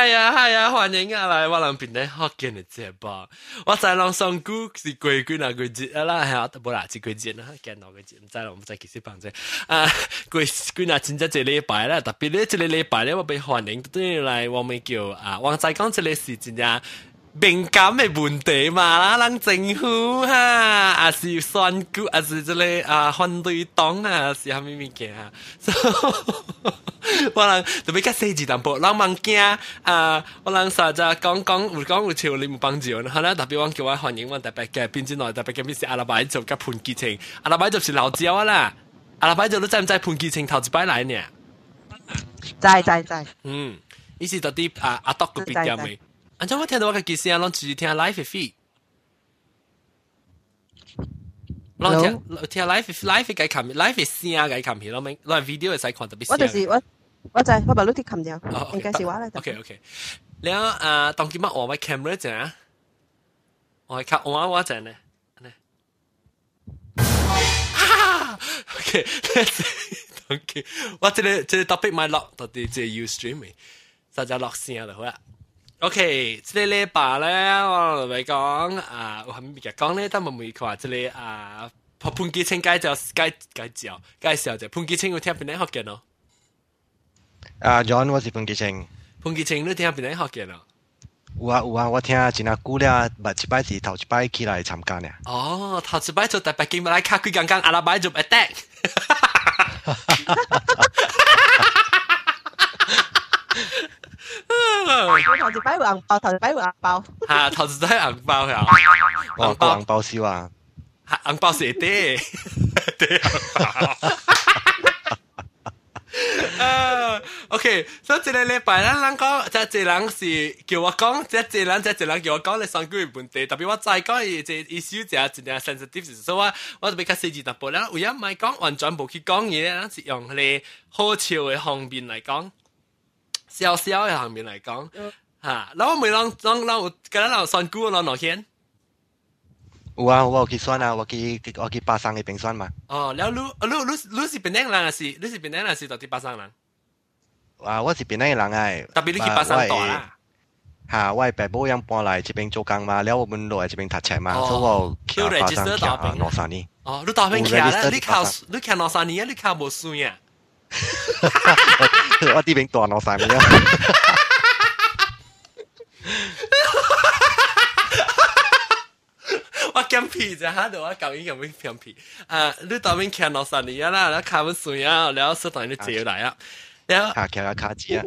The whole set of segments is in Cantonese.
係啊，歡迎啊來，我人邊咧學見嘅節目，我在人上古是貴幾那個節啊啦，係啊，冇啦，是貴節啦，見到個節，唔知啦，唔知其實幫啫，貴幾那真正一禮拜啦，特別咧一個禮拜咧，我被歡迎對來，我咪叫王仔講這個事情呀。敏感嘅問題嘛啦，人政府哈，還是選舉，還是這個反對黨啊，是蝦米物件啊？我人特別較細緻淡薄，人望驚我人實在講有潮，你冇幫助，好啦，特別我叫我歡迎我特別嘅邊之內特別嘅邊是阿拉伯族甲潘基清，阿拉伯族是老椒啊啦，阿拉伯族你知唔知潘基清頭一擺來呢？ 知。 伊是到底阿篤個邊點未？安怎我聽到我嘅機聲，攏直接聽 live feed， 攏聽 live 嘅看片 ，live 聲嘅看片，攏攏 video 會使看特別。 我就是我就我把錄啲冚咗，應該是話咧。 OK， แล้ว當今乜我咪 camera 啫，我係靠我陣咧。OK， 我這個 topic 咪落到啲即係 Ustream 嘅，實在落聲就好啦。OK， 這個禮拜咧，我嚟講我係咪講咧？但係冇話這個潘基清介紹就潘基清要聽邊啲學嘅咯。 John 我是潘基清。 潘基清你聽邊啲學嘅咯？ 有啊，我聽真係久了，唔一擺是頭一擺起來參加呢。 哦，頭一擺做特別經來卡佢剛剛阿拉伯做 attack。 頭一擺有紅包，頭一擺有紅包。 嚇，頭一擺紅包呀！ 紅包燒啊！ 紅包是啲OK， 所以這個禮拜咱人講，即係人是叫我講，即係人叫我講你選舉嘅問題，特別我再講伊即係issue真係 sensitive， 所以我就比較細緻淡薄啦。有一唔係講完全冇去講嘢，咱是用你好笑嘅方面嚟講。笑嘅方面嚟講，嚇，然後每人有跟咱有選舉攞攞錢。 有啊，我有去選啊，我去巴生嘅邊選嘛。 哦，然後你是邊啲人啊？你是邊啲人是到底巴生人？ 我是邊啲人啊？ 特別你去巴生大啦。 嚇，我係爸母養搬嚟這邊做工嘛，然後我們落嚟這邊讀冊嘛，所以我去巴生徛2-3年。 哦，你大邊徛啦？你徛2-3年啊？你徛無算啊？ 我啲邊大2-3年啊！ 我減皮啫嚇，我舊年咁樣減皮。你當面徛2-3年啦，然後卡唔順啊，然後適當你借嚟啊，然後徛下卡紙啊，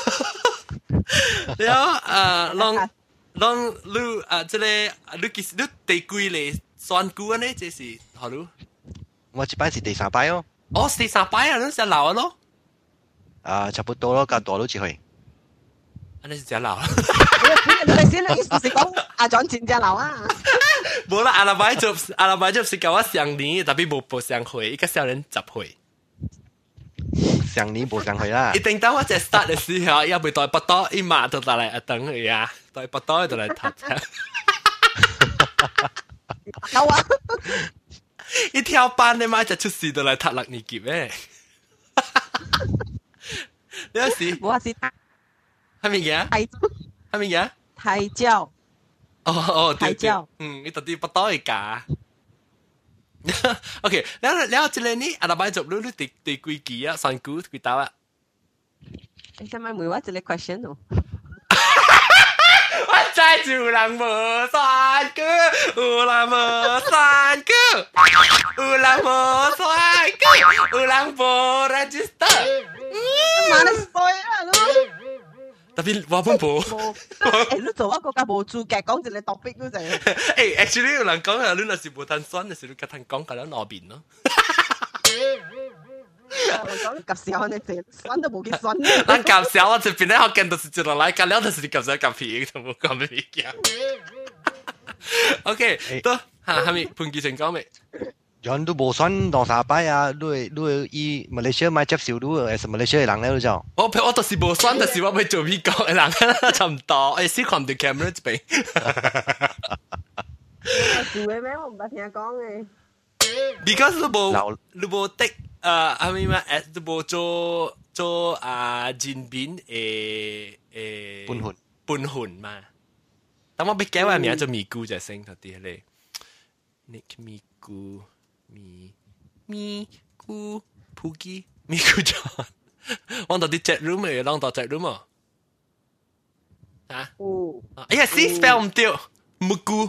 然後你即係你其實你第幾嚟選舉呢？這是好咯。 我一擺是第3擺哦。 哦，第3擺啊，你是老咯？ 差不多咯，加大咗一回。 你是真老。 你先，你意思是講阿莊真正老啊？ 冇啦，阿拉伯就是教我上年，特別冇上回，一個小人10歲。 上年冇上回啦。 一定當我在 start 嘅時候，要被代不多，一馬就嚟一等佢呀，代不多就嚟讀冊。 好啊！ 一跳班你媽就出事就嚟讀6年級咩？你有時我是係咪嘅？係咪嘅？ 胎教。 胎教。你到底不多一架？OK， แล้ว這裡呢？阿拉伯族你第幾期啊？選舉幾多啊？ 你使咪問我一個 question 咯？ 我真係有人冇選舉，有人冇選舉，有人冇選舉，有人冇 register。 媽你衰啊你！ 特別我本冇。 你做一個咁冇資格講一個 topic 嗰陣。 actually 有人講啊，你若是冇攤選，就是你個攤講緊兩邊咯。 我講夾少你淨選都冇幾選。 咱夾少我這邊咧學見到是一路來夾了，就是你夾少夾皮，就冇講咩物件。OK， 都係咪潘基成講未？ 人都冇選2-3擺啊！你以馬來西亞買接受你係馬來西亞人咧，你就我就是冇選，但是我咪做美國嘅人，差唔多。誒，先看對 camera 這邊。 做嘅咩？我唔捌聽講嘅。 Because 你冇的係咪嘛？你冇做人民半หุ่น嘛。但我俾幾位名做咪咕就升嗰啲咧 ，Nick 咪咕咪咕 Pookie 咪咕咗，我到啲 chat room 咪啷到 chat room 啊？哎呀 ，C spell 唔對，咪咕。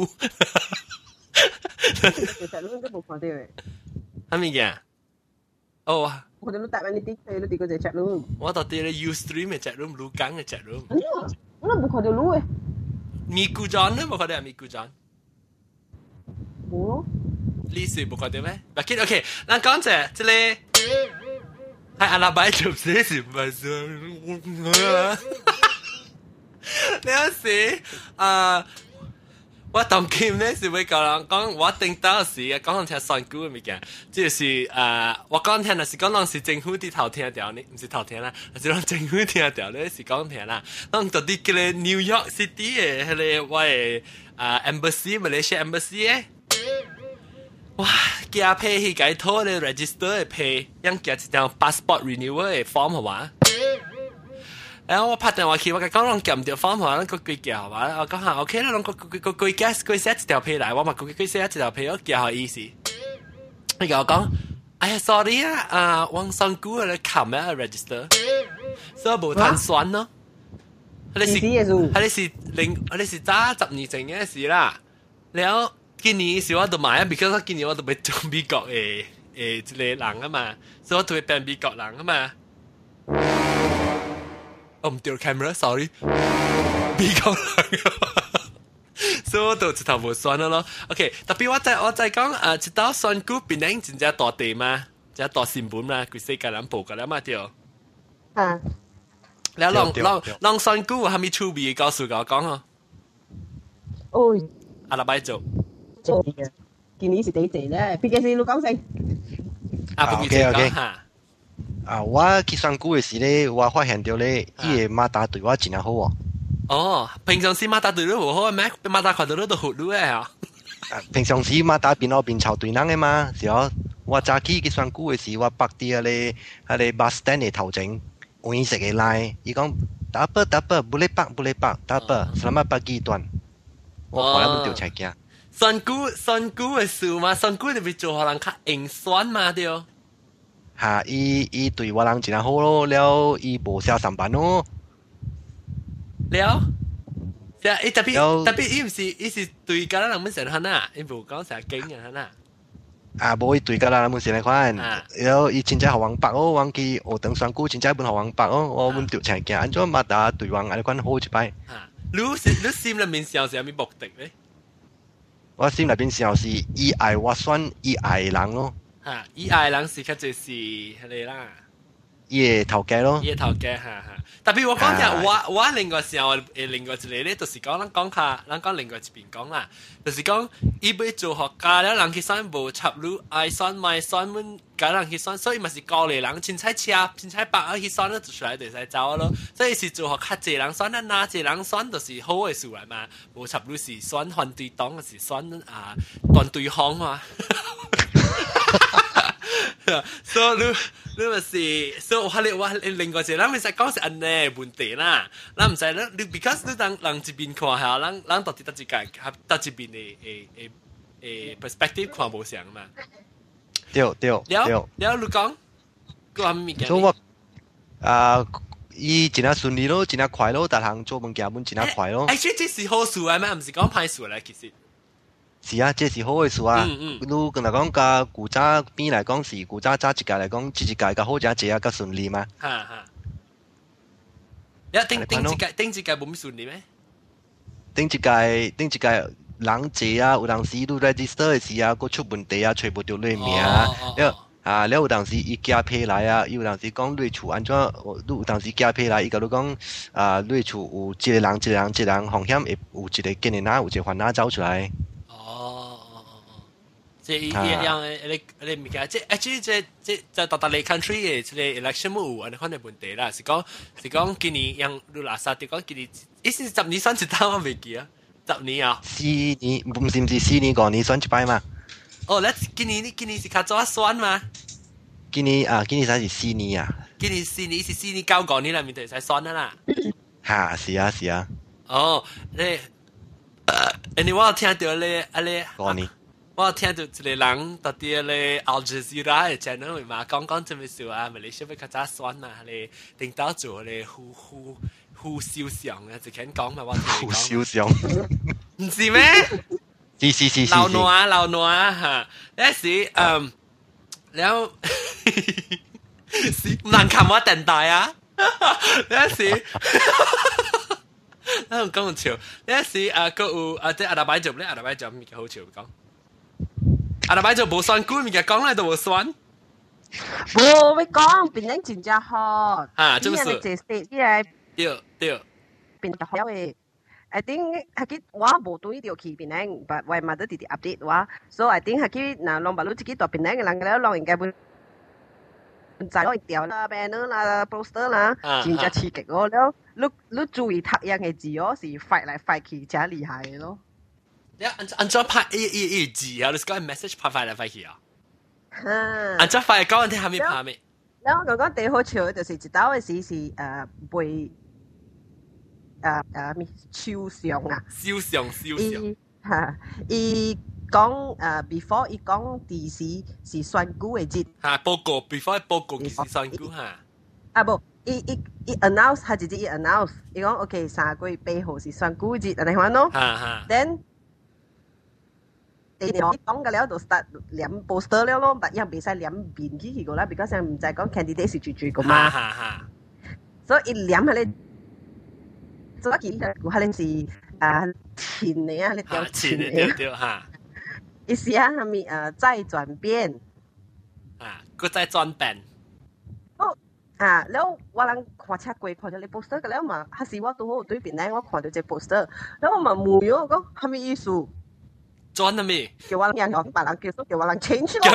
chat room 都冇看到嘅。 係咪嘅？哦。 我哋都答緊你啲，你哋嗰隻 chat room。 我到啲咧 Ustream 嘅 chat room，盧港嘅 chat room。 我都冇看到路嘅。 咪咕咗咧，冇看到咪咕咗。 冇咯。 呢時冇看到咩？嗱 ，OK， 嗱講隻即係係阿拉伯做些事唔係想，你有時我當劍呢是會教人講，我定到時講聽算股嘅物件，就是我講聽那是講當時政府啲頭聽掉呢，唔是頭聽啦，係講政府聽掉呢是講聽啦。當到啲叫你 New York City 嘅係你喂embassy Malaysia embassy 嘅，哇，加批去解拖你 register 嘅批，因加一張 passport renewal 嘅 form 係嘛？我拍電話去，我講攏撳條方法，攏佢寄係嘛？我講下 OK 啦，攏佢寫一條批來，我嘛佢寫一條批，我寄下意思。你講我講，哎呀 sorry 啊，網上股嚟冚啊 register， 所以冇碳酸咯。你是揸10年前嘅事啦。แล้ว今年是我都買啊 ，because 今年我都被做美國嘅一個人啊嘛，所以我都會變美國人啊嘛。我唔掉 camera，sorry， 美國人，所以我就一頭冇算咯。OK， 特別我再講一道選股變成真正大地嘛，真大新聞嘛，佢世界人報㗎啦嘛，對。 啊。 แล้วลอง選股係咪出名告訴我講啊？ 哦。 阿拉伯做。 做嘅，今年是第一隻咧，畢竟是陸港城。 不如講下。 我去選股嘅時咧，我發現到咧，伊個馬達對我真係好喎。 哦，平常時馬達對你唔好咩？馬達看到你都好路嘅啊。 平常時馬達邊邊湊對人嘅嘛，是哦。我早起去選股嘅時，我白啲咧bus stand 嘅頭前，換食嘅來，伊講tak apa boleh pak tak apa selamat pagi tuan。我看了本條菜嘅。 選股嘅事嘛，選股就會做可能較硬選嘛，對。 嚇！伊對我人真係好咯，了伊無寫上班咯。 了，特別伊是對家人們成漢啊，伊無講成經啊漢啊。 無伊對家人們成嚟款，了伊真正學王白哦，王記學堂選股真正本學王白哦，我們條情嘅，安怎馬達對王安款好一擺。 你心裏面想係咩目的咧？ 我心裏邊想是伊愛我選伊愛人咯。 伊愛人是較就是係你啦， 伊個頭家咯， 伊個頭家特別我講嘅，我另外時候另外一個咧，就是講咱講另外一邊講啦，就是講伊要做學家了，人去選無插入愛選買選阮家人去選，所以嘛是高麗人，凊彩車凊彩白去選，就出來就使走咯。所以是做學較濟人選，咱哪濟人選就是好嘅事來嘛，無插入是選反對黨，是選斷對方嘛。所以你咪是，所以我另外一個，咱咪實講是安尼問題啦。咱唔使你 because 你當人一邊看下，咱到底得一個得一邊嘅perspective 看無相嘛。 對。了你講，個係咩物件？ 所以我伊真係順利咯，真係快咯，逐項做物件本真係快咯。 這是好事啊，咩？唔是講歹事咧，其實。 是啊，這是好嘅事啊。如果講甲古早邊來講是古早早一屆來講，這一屆較好，真係較順利嘛。 你頂一屆冇咩順利咩？ 頂一屆人濟啊，有當時你 register 嘅時啊，佫出問題啊，找無到你名啊。了有當時伊寄批來啊，有當時講你厝安怎，有當時寄批來，伊甲你講你厝有一個人風險，會有一個經理人，有一個患者走出來。 即係樣你唔記得，即係大大你 country 嘅即係 election 冇安尼款嘅問題啦，是講今年樣你垃圾，就講今年，以前10年選一單我未記啊，10年啊 ，4年，唔是4年5年選一擺嘛？ 哦，今年是較早選嘛？ 今年才是4年啊！ 今年4年是4年9個年啦，面對使選啦。 嚇是啊是啊， 哦，你我聽到咧， 講你我聽到一個人到啲咧 Al Jazeera 嘅 channel 嘛，講做咩事啊？咪你小妹較早選嘛，你領導做咧呼肖像啊，就肯講嘛，我聽好你講， 笑上， 唔是咩？ 是， 流挪嚇，嗰時แล้ว唔能冚我電台啊！嗰時。我講笑，呢時個有即阿大擺做咧，阿大擺做物件好笑講。阿大擺做無算估物件講嚟都無算。 冇咪講，變咗真正好。 啊，這麼說。 啲人嚟食啲係對。 變得好嘅。I think 係佢我冇對條去變靚，但係咪都啲 update 話，所以 I think 係佢嗱，浪白佬自己度變靚嘅人嘅，浪應該會。就攞掉啦 banner 啦 poster 啦，真正刺激咯。แล้ว你注意睇樣嘅字哦，是 fight 嚟 fight 去，真厲害咯。 你按照拍字啊，你講 message 拍嚟拍去啊。按照拍講啲係咪拍咩？ แล้ว我講第好笑就是一刀嘅時是背咩肖像啊？ 肖像。 嚇，伊講before 伊講第時是選舉嘅節。 嚇報告 before 報告其實選舉嚇。 啊不，伊 announce 佢自己伊 announce， 伊講 OK 3個月8號是選舉節，你睇咯。then 第二講嘅了就 start 念 poster 了咯，但又唔使念邊幾個啦，because 唔就係講 candidate 是最個嘛。所以伊念係你做一件嘅，係你是錢嚟啊，你掉錢嚟。 對嚇。 意思啊，係咪再轉變？ 佢再轉變。 แล้วว่าลังขวาชักกวยขวาจะเลยโปสเตอร์กันแล้วมาฮัสซีว่าตัวด้วยเป็นแรงว่าขวาจะเจอโปสเตอร์แล้วมาหมู่โยก็ทำมีอิสุ轉係咩？ 叫ว่าลังอย่างของป่าลัง叫叫ว่าลัง change 咯。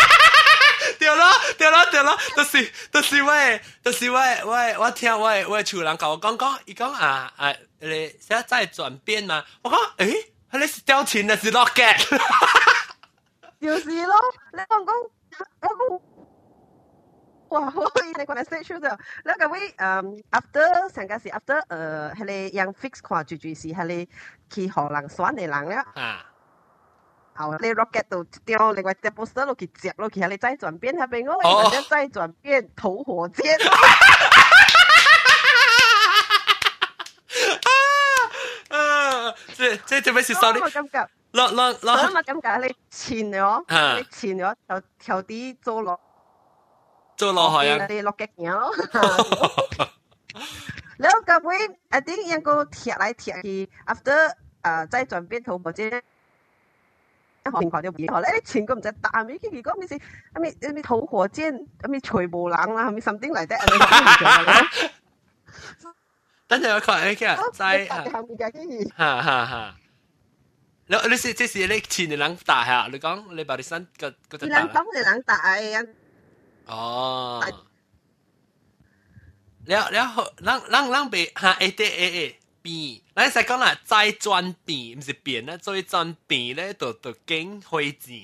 對咯，就是我聽我厝人甲我講，伊講你寫再轉變嘛？我講你是掉錢還是 rocket？ 就是咯，你講。哇！你講嚟 say 出咗，แล้วก็วิafter 成件事 after 係你ยัง fix 看住是係你去荷蘭選嘅人啦。後你 rocket 度掉另外隻 poster 落去接落去，係你再轉變係咪？我哋再轉變投火箭。 即係咩事？收你。 我感覺，我感覺你前咗就條啲做落。 做落去啊！ 你落嘅嘢咯，แล้วก็會I think ยังก็貼嚟貼去 after 再轉變圖或者情況就變好咧，前個唔使打咩，佢講咩事？咩土火箭，咩全部人啦，咩 something like that， 等陣我看嘅，再嚇。你是即是你前嘅人打下，你講你把你身個隻打。 人講嘅人打嘅。 哦，咱被嚇 A D A 變，咱使講啦，再轉變，唔是變啦，再轉變咧，就經灰錢。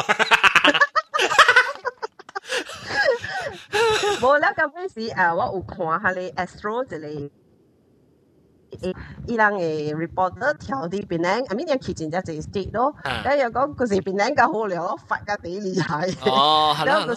無啦，咁嗰時我有看下你 Astro 一個。伊人嘅 reporter 調啲變靚，I mean 有其真正就 state 咯，咁又講嗰時變靚夠好料咯，發得幾厲害。 哦，係啦。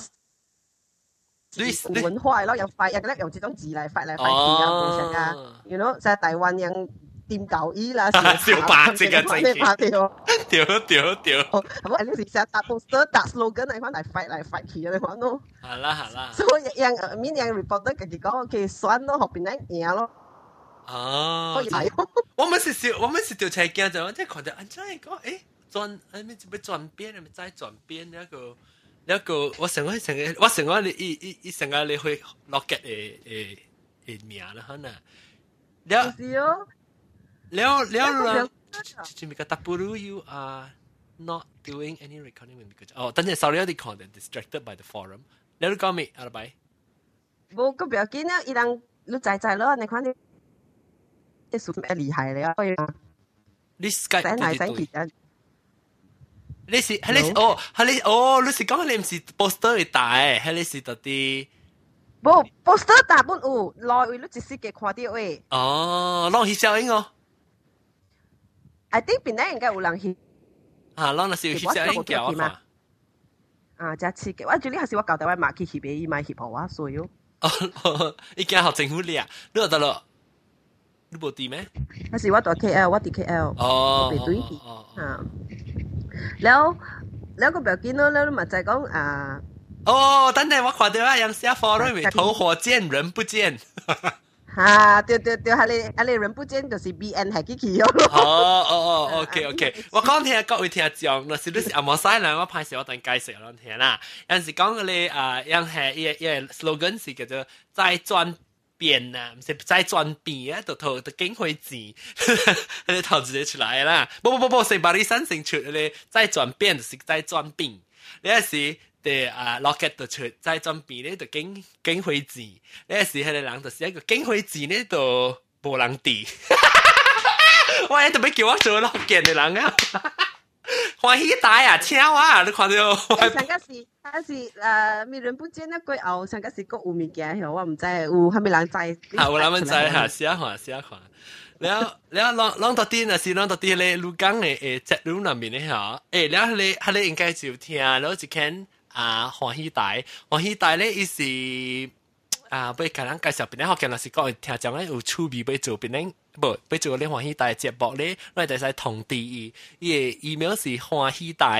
文化咯，又發又咧用這種字嚟發嚟發去啊，冇成啊，you know，就係台灣人掂舊衣啦， 小白色嘅正氣， 掉， 咁呢時成日打 poster 打 slogan 嚟翻嚟發去啊，你講咯， 係啦， 所以人面人 reporter 佢哋講佢選咯，學變靚嘢咯。 哦，我們是條車鏡就即係看到安怎講，轉咩要轉變，咪再轉變一個我成日你成日你去落腳嘅名啦，可能了就咪個 W you are not doing any recording because 哦，等陣 sorry 我哋 content distracted by the forum， 你講咩阿伯？ 冇個表見啊，伊人你在咯，你看你。即係咩厲害嚟啊！ 你 Skype 對對， 你是講你唔是 poster 嚟打嘅，係你是到啲 poster 大本有，來為你一時嘅看到誒。 哦，攏翕小影哦。 I think 邊咧應該有人翕。 啊，攏若是有翕小影叫我看。 啊，真刺激！我最呢係我搞台灣買去翕嘅，伊買翕互我所有。 哦，伊驚學政府掠，你有得咯？你無啲咩？ 嗰時我到 KL，我伫 KL。 哦。 被對去。啊。แล้ว個表見咯，แล้ว咪就係講啊。 哦，等陣我看到啊，有寫 forum 咪頭火見人不見。 哈，對，你人不見就是 BN 係幾期咯。 OK，我講聽各位聽眾，若是你是阿摩西人，我拍攝我等介紹讓聽啦。有陣時講你樣係一 slogan 是叫做再轉變啊，唔是再轉變啊，就經會字，你頭直接出來啦。不，是把你身成出你再轉變就是再轉變，你係是。locket 就出再轉變咧，就經會字。呢時係人就是一個經會字咧，就無人哋。我喺度俾叫我做 locket 嘅人啊！歡喜大啊，請我啊！你看到？ 上個是咪人不見一句後，上個是個有物件喎，我唔知有係咪人知？ 有人知嚇，試看。แล้วลองตัวตีนะสิลองตัวตีเลยลูกังเนี่ยจัดรูปนั้นมีเนี่ยเหรอแล้วเขา應該就聽แล้ว就看歡喜大咧，伊是要甲人介紹邊咧，學見若是講聽講咧有趣味要做邊咧，要做咧歡喜大節目咧，我哋就使通知伊嘅 email 是歡喜大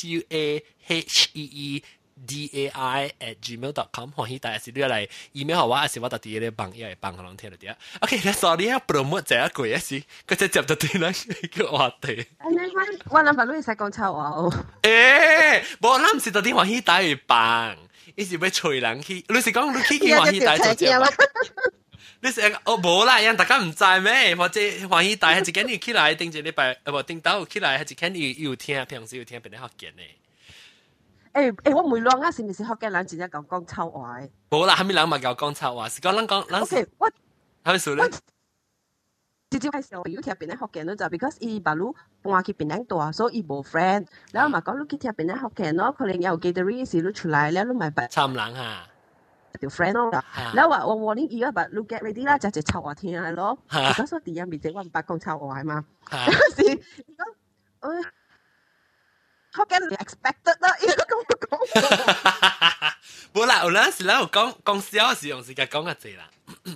huahheedai@gmail.com 歡喜大是你嚟 email 我，還是我特啲咧幫，會幫人聽到啲。OK，sorry 啊 ，promote 這一句啊是，佢就接到對啦個話題。 我諗法你使講臭話哦。 無咱唔是特啲歡喜大會幫，伊是要催人去。你是講你去歡喜大做節目？你是無啦，人大家唔知咩？或者歡喜大係一間要起來，頂一禮拜頂到起來係一間要聽，平時要聽邊啲學見咧。 我唔會亂啊！是唔是學嘅人真係講臭話？ 冇啦，係咪人咪講臭話？是講人講人。 OK，我係咪數咧？ 直接開始我要聽邊啲學嘅咯，就 because 伊把路搬去邊啲度，所以伊冇 friend。然後咪講你去聽邊啲學嘅咯，可能有幾多日時你出來，然後咪白。 參人嚇。 條 friend 咯，然後話我你而家把路 get ready 啦，就係臭話聽係咯。嗰時第一面就我唔白講臭話係嘛。嗰時講學嘅你 expected 啦，應該咁講。 冇啦，有陣時咧講笑嘅時用時間講嘅字啦。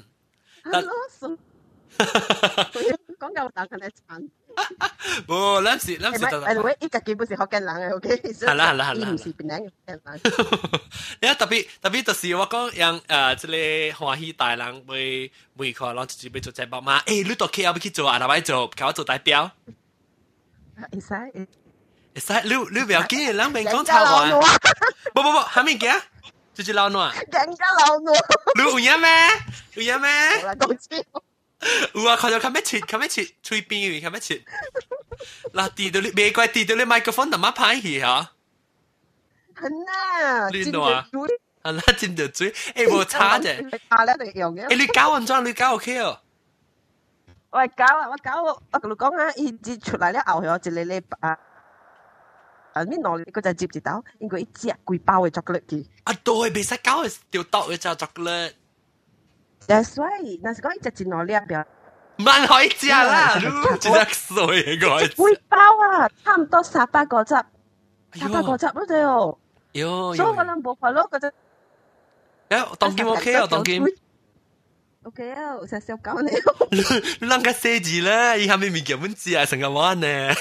講有大嘅慘。 冇，諗時就。 anyway，依個基本是學嘅人嘅，OK。 係啦。 伊唔是邊樣嘅人。 你特別就是我講讓即個歡喜大人每個攞自己要做節目嘛。你到 KL 要去做啊？哪位做？叫我做代表。 會使。 你不要緊，人邊講臭話。不，係咩嘅？就是老暖。 更加老暖。 你有影咩？ 我來講笑。 有啊，佢就咁樣切，吹邊咁樣切。嗱，跌到你未怪跌到你麥克風咁樣拍起嚇。 係啊， 亂啊！係啦，尖條嘴，冇差啫。 下咧嚟用嘅。 你搞運裝，你搞 OK 哦。 我同你講啊，伊至出嚟咧後咗一個禮拜。咩攞佢就接住到，應該一隻貴包嘅巧克力嘅。 對，未使搞條刀嘅就巧克力。 That's why，但是講一隻真攞兩表。 唔可以食啦，真係衰個。 貴包啊，差唔多300個汁咯啫哦。所以我諗冇法咯，嗰隻。 當劍 OK 啊，當劍。 OK 啊，我成日搞你。 你啷個寫字咧？以後咪叫乜字啊？成個玩呢？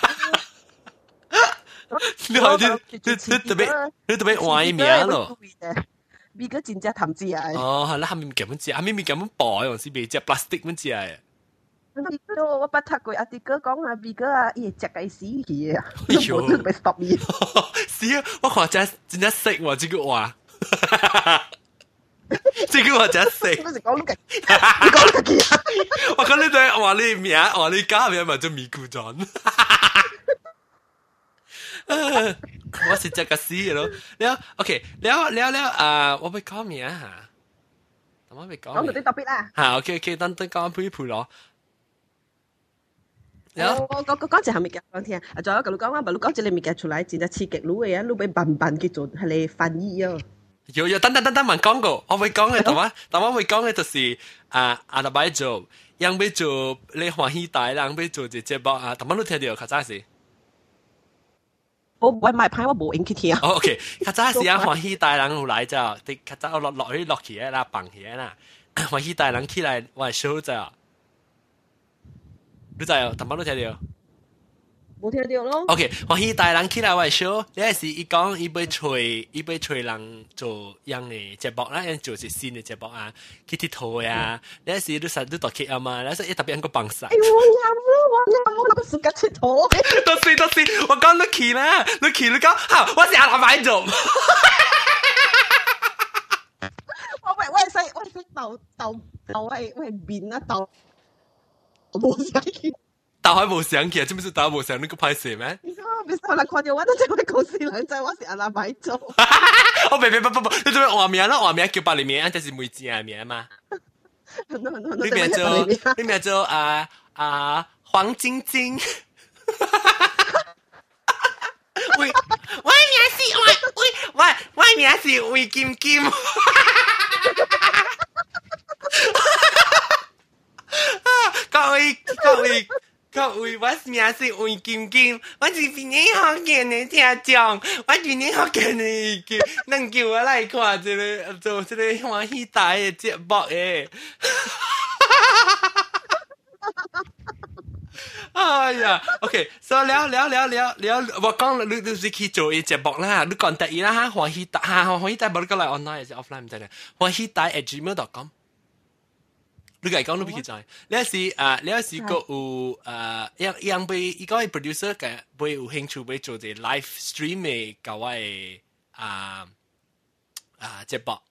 你特別歪名咯。 咪個真正談字啊！ 係啦，係咪咁樣字？係咪咁樣薄？用是咪隻 plastic 咁字啊？ 我捌讀過阿啲哥講啊，咪個啊，伊隻個死去啊！哎呦，我都被 stop 伊。 是啊，我看真真識喎，這個話。這個我真識。 你講你記啊！ 我講你對話你名，話你家名咪做咪咕裝。我是這個死嘅咯。แล้ว OK，แล้ว我會講咩啊？我會講。 講到啲特別啦。 嚇 OK，等講配咯。 我講隻係咪嘅？講聽啊，仲有個你講話，咪你講隻你咪嘅出來，真係刺激你嘅啊！你俾笨笨去做係你翻譯啊！ 有，等慢講過，我會講嘅，但我會講嘅就是阿拉伯做，人要做你歡喜大，人要做隻節目啊，但我都聽到，較早時。 我買牌我冇應去聽。 OK， 較早時啊歡喜大人有來咗，啲較早落去啦，放起啦，歡喜大人起來我係 show 咗，你知哦，但我都聽到。 冇聽到咯。 OK， 歡喜大人起來我 show， 你係伊講伊要吹人做樣嘅節目啦，做是新嘅節目啊，去佚佗啊，你係你讀劇啊嘛，你係一特別個幫手。 我啱，我時間佚佗。 都是，我講你去啦，你講，嚇，我是阿拉伯做。 我係鬥係面啊鬥，我冇想去。 但係冇想起，知唔知但係冇想你個拍攝咩？ 別受人看到我都只會講死人仔，我是阿拉伯做。 我不，你做咩換名啦？換名叫百里面，就是梅子嘅名嘛。你名做黃晶晶。喂，我名是魏金金。各位，我名是魏金金，我是比你好見的聽眾，我比你好見的能叫我來看做這個歡喜大的節目誒。哎呀 ，OK， 所以聊，我講你是去做一節目啦，你講第一啦，歡喜大冇你過來 online 還是 offline 唔知咧，歡喜大 @gmail.com。你講你唔記得，你係個有樣被依個 producer 嘅，被有興趣被做啲 live stream 嘅搞嘅節目，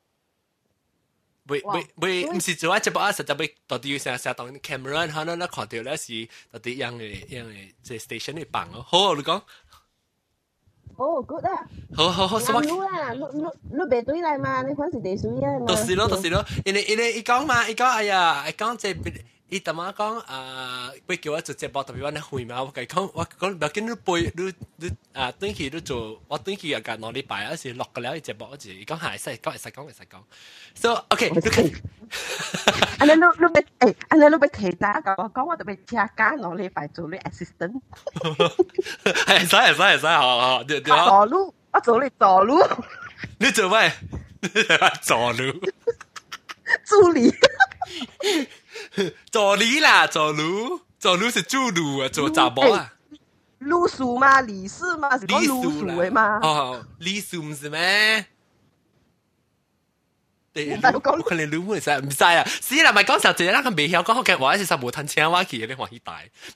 被唔是做節目啊，實在被到底成當 camera， 可能你看到咧是到底樣嘅即 station 嚟辦咯，好你講。 哦 ，good 啊！ 好，什麼？ 你別對來嘛，你看是地水啊嘛。 都是咯，因為伊講嘛，伊講哎呀，伊講即伊特麼講要叫我做節目特別我咧會嘛，我講唔要緊你背你短期你做，我短期又隔兩禮拜，有時落個了節目，我就伊講係會使講。So OK， 你看。 安尼你要提打甲我講，我特別請假兩禮拜做你 assistant。 係使，好，對。 助路，我做你助路。 你做咩？助路。 助理。 助理啦，助路是助路啊，做雜波啊。 路數嘛，理事嘛，是講路數嘅嘛。 哦，理事唔是咩？我可能你唔使啊，死啦！咪講實際啦，佢未曉講學嘅話，其實冇吞請我去，你歡喜大。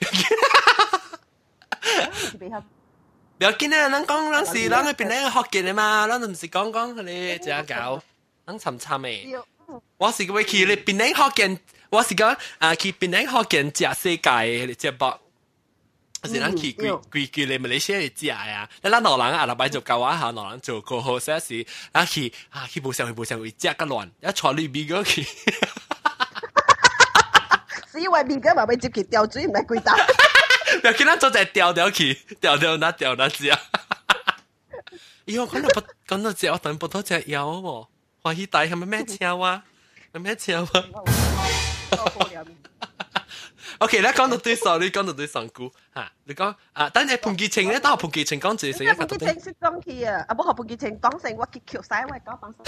不要緊啊，咱講咱是咱嗰邊咧學嘅嘛，咱唔是講你這樣搞，咱參嘅。我是會去你邊咧學嘅，我是講去邊咧學嘅食世界嘅節目。是咱去規你馬來西亞食啊！咱老人阿拉伯就教我下，老人做過好些事，咱去冇上會食個亂，一坐裏邊嗰去。 是因為邊個嘛要接佢吊水唔係貴打？ 又見咱做隻吊去，吊那食。咦，講到隻，我等不到隻腰喎，歡喜大係咪咩超啊？係咩超啊？OK， 你講到對數，你講到對上句嚇，你講等陣潘潔晴咧，等我潘潔晴講住先。 潘潔晴識講佢啊，冇學潘潔晴講成我結橋曬，我係講幫手。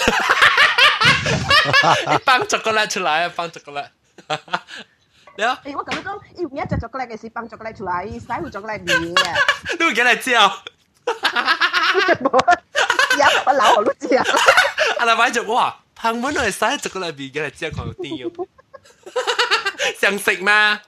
你幫朱古力出來啊！幫朱古力。你啊？ 我咁講，要一隻朱古力嘅是幫朱古力出來，使會朱古力面嘅。 你會幾嚟知啊？ 有我老我都知啊。 阿拉買就哇，旁門係使朱古力面嘅嚟知講啲嘢。想食嗎？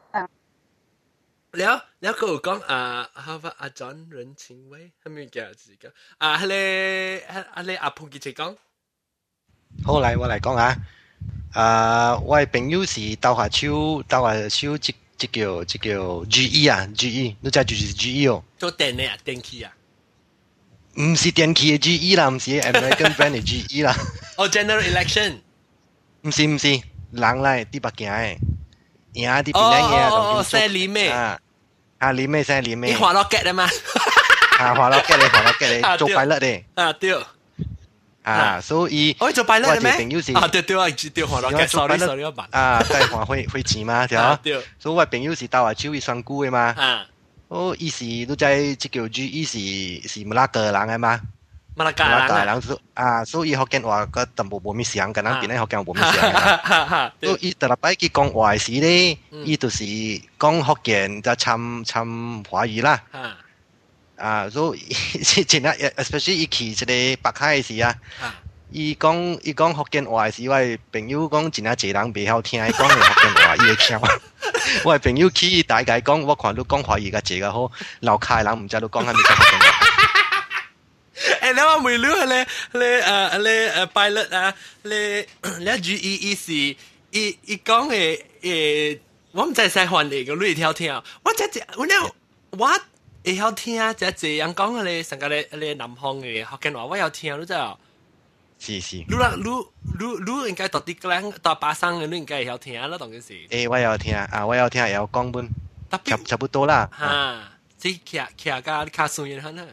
แล้วก็講好吧，阿 John 人情味，係咪叫自己係阿潘傑晴講。 好嚟，我嚟講下。我嘅朋友是鬥下手，即叫 GE 啊 ，GE， 你知就是 GE 哦。 做電嘅啊，電器啊。 唔是電器嘅 GE 啦，唔是 American brand 嘅 GE 啦。 哦 ，General Election。唔是，人嚟啲白鏡嘅。而家啲邊嘢哦，西里咩？ 里咩西里咩？ 你滑落腳啊嘛？ 滑落腳你，做快樂啲。 對。 啊，所以我做 pilot 咩？ 朋友是啊，對啊，對換落嘅，sorry 我慢。 啊，帶換會錢嘛，對。所以我朋友是到話超越上股嘅嘛。 啊。 哦，伊是都在即叫 GE 是馬拉個人嘅嘛。 馬拉個人啊，所以福建話個淡薄冇咩想，咁樣變咧福建冇咩想。所以伊特立擺佢講話時咧，伊就是講福建就參華語啦。啊，所以真係 especially 伊去即個北海時啊，伊講福建話時，我朋友講真係濟人袂曉聽，伊講嘅福建話伊會聽。我朋友去大概講，我看你講華語嘅濟個好，樓下人唔知你講係咪講福建話。 誒，你話唔了你pilot 啊，你 GE 是伊講嘅我唔知使換嚟個你條聽，我會曉聽，即係人講嘅你成個你南方嘅福建話，我有聽，你知啊？ 是。你應該讀啲講讀巴生嘅，你應該會曉聽啦，當然是。 誒，我有聽啊，我有聽有講本，差不多啦。 嚇，即係騎架卡數嘢很啊。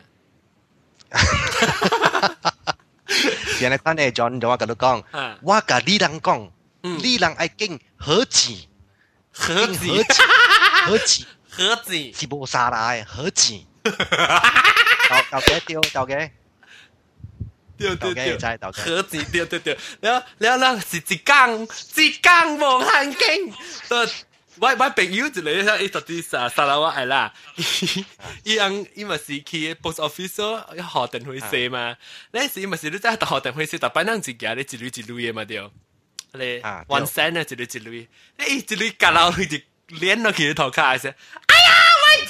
現在看呢，John 我跟你講，我甲你人講，你人愛經何止是無沙拉嘅何止，豆嘅對， 何止對，แล้ว是一講無限經，我朋友一個伊特啲沙拉瓦係啦，伊咪是去 post office 要學電話寫嘛，呢時咪是你真係學電話寫，但係能自己你一類嘅嘛對，你 one cent 啊一類，一類夾到佢就連落去頭殼先，哎呀我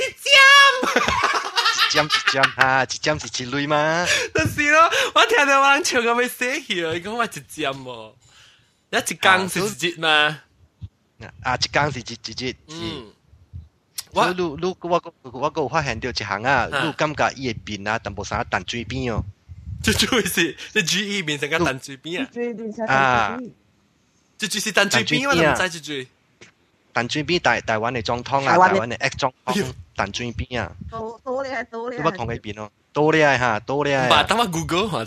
一針是一類嘛， 就是咯，我聽到我人唱咁樣寫去，伊講我一針喎，一講是一節嘛。 啊，一講是一節，我有發現到一項啊，你感覺伊個邊啊，淡薄啥淡水邊哦， 就是你 GE 變成個淡水邊啊， 就是淡水邊，我都唔知這句。 淡水邊台灣嘅總統啊，台灣嘅 X 總統淡水邊啊， 多咧， 你乜同佢邊咯？多咧嚇，多咧。 唔，等我 Google 下。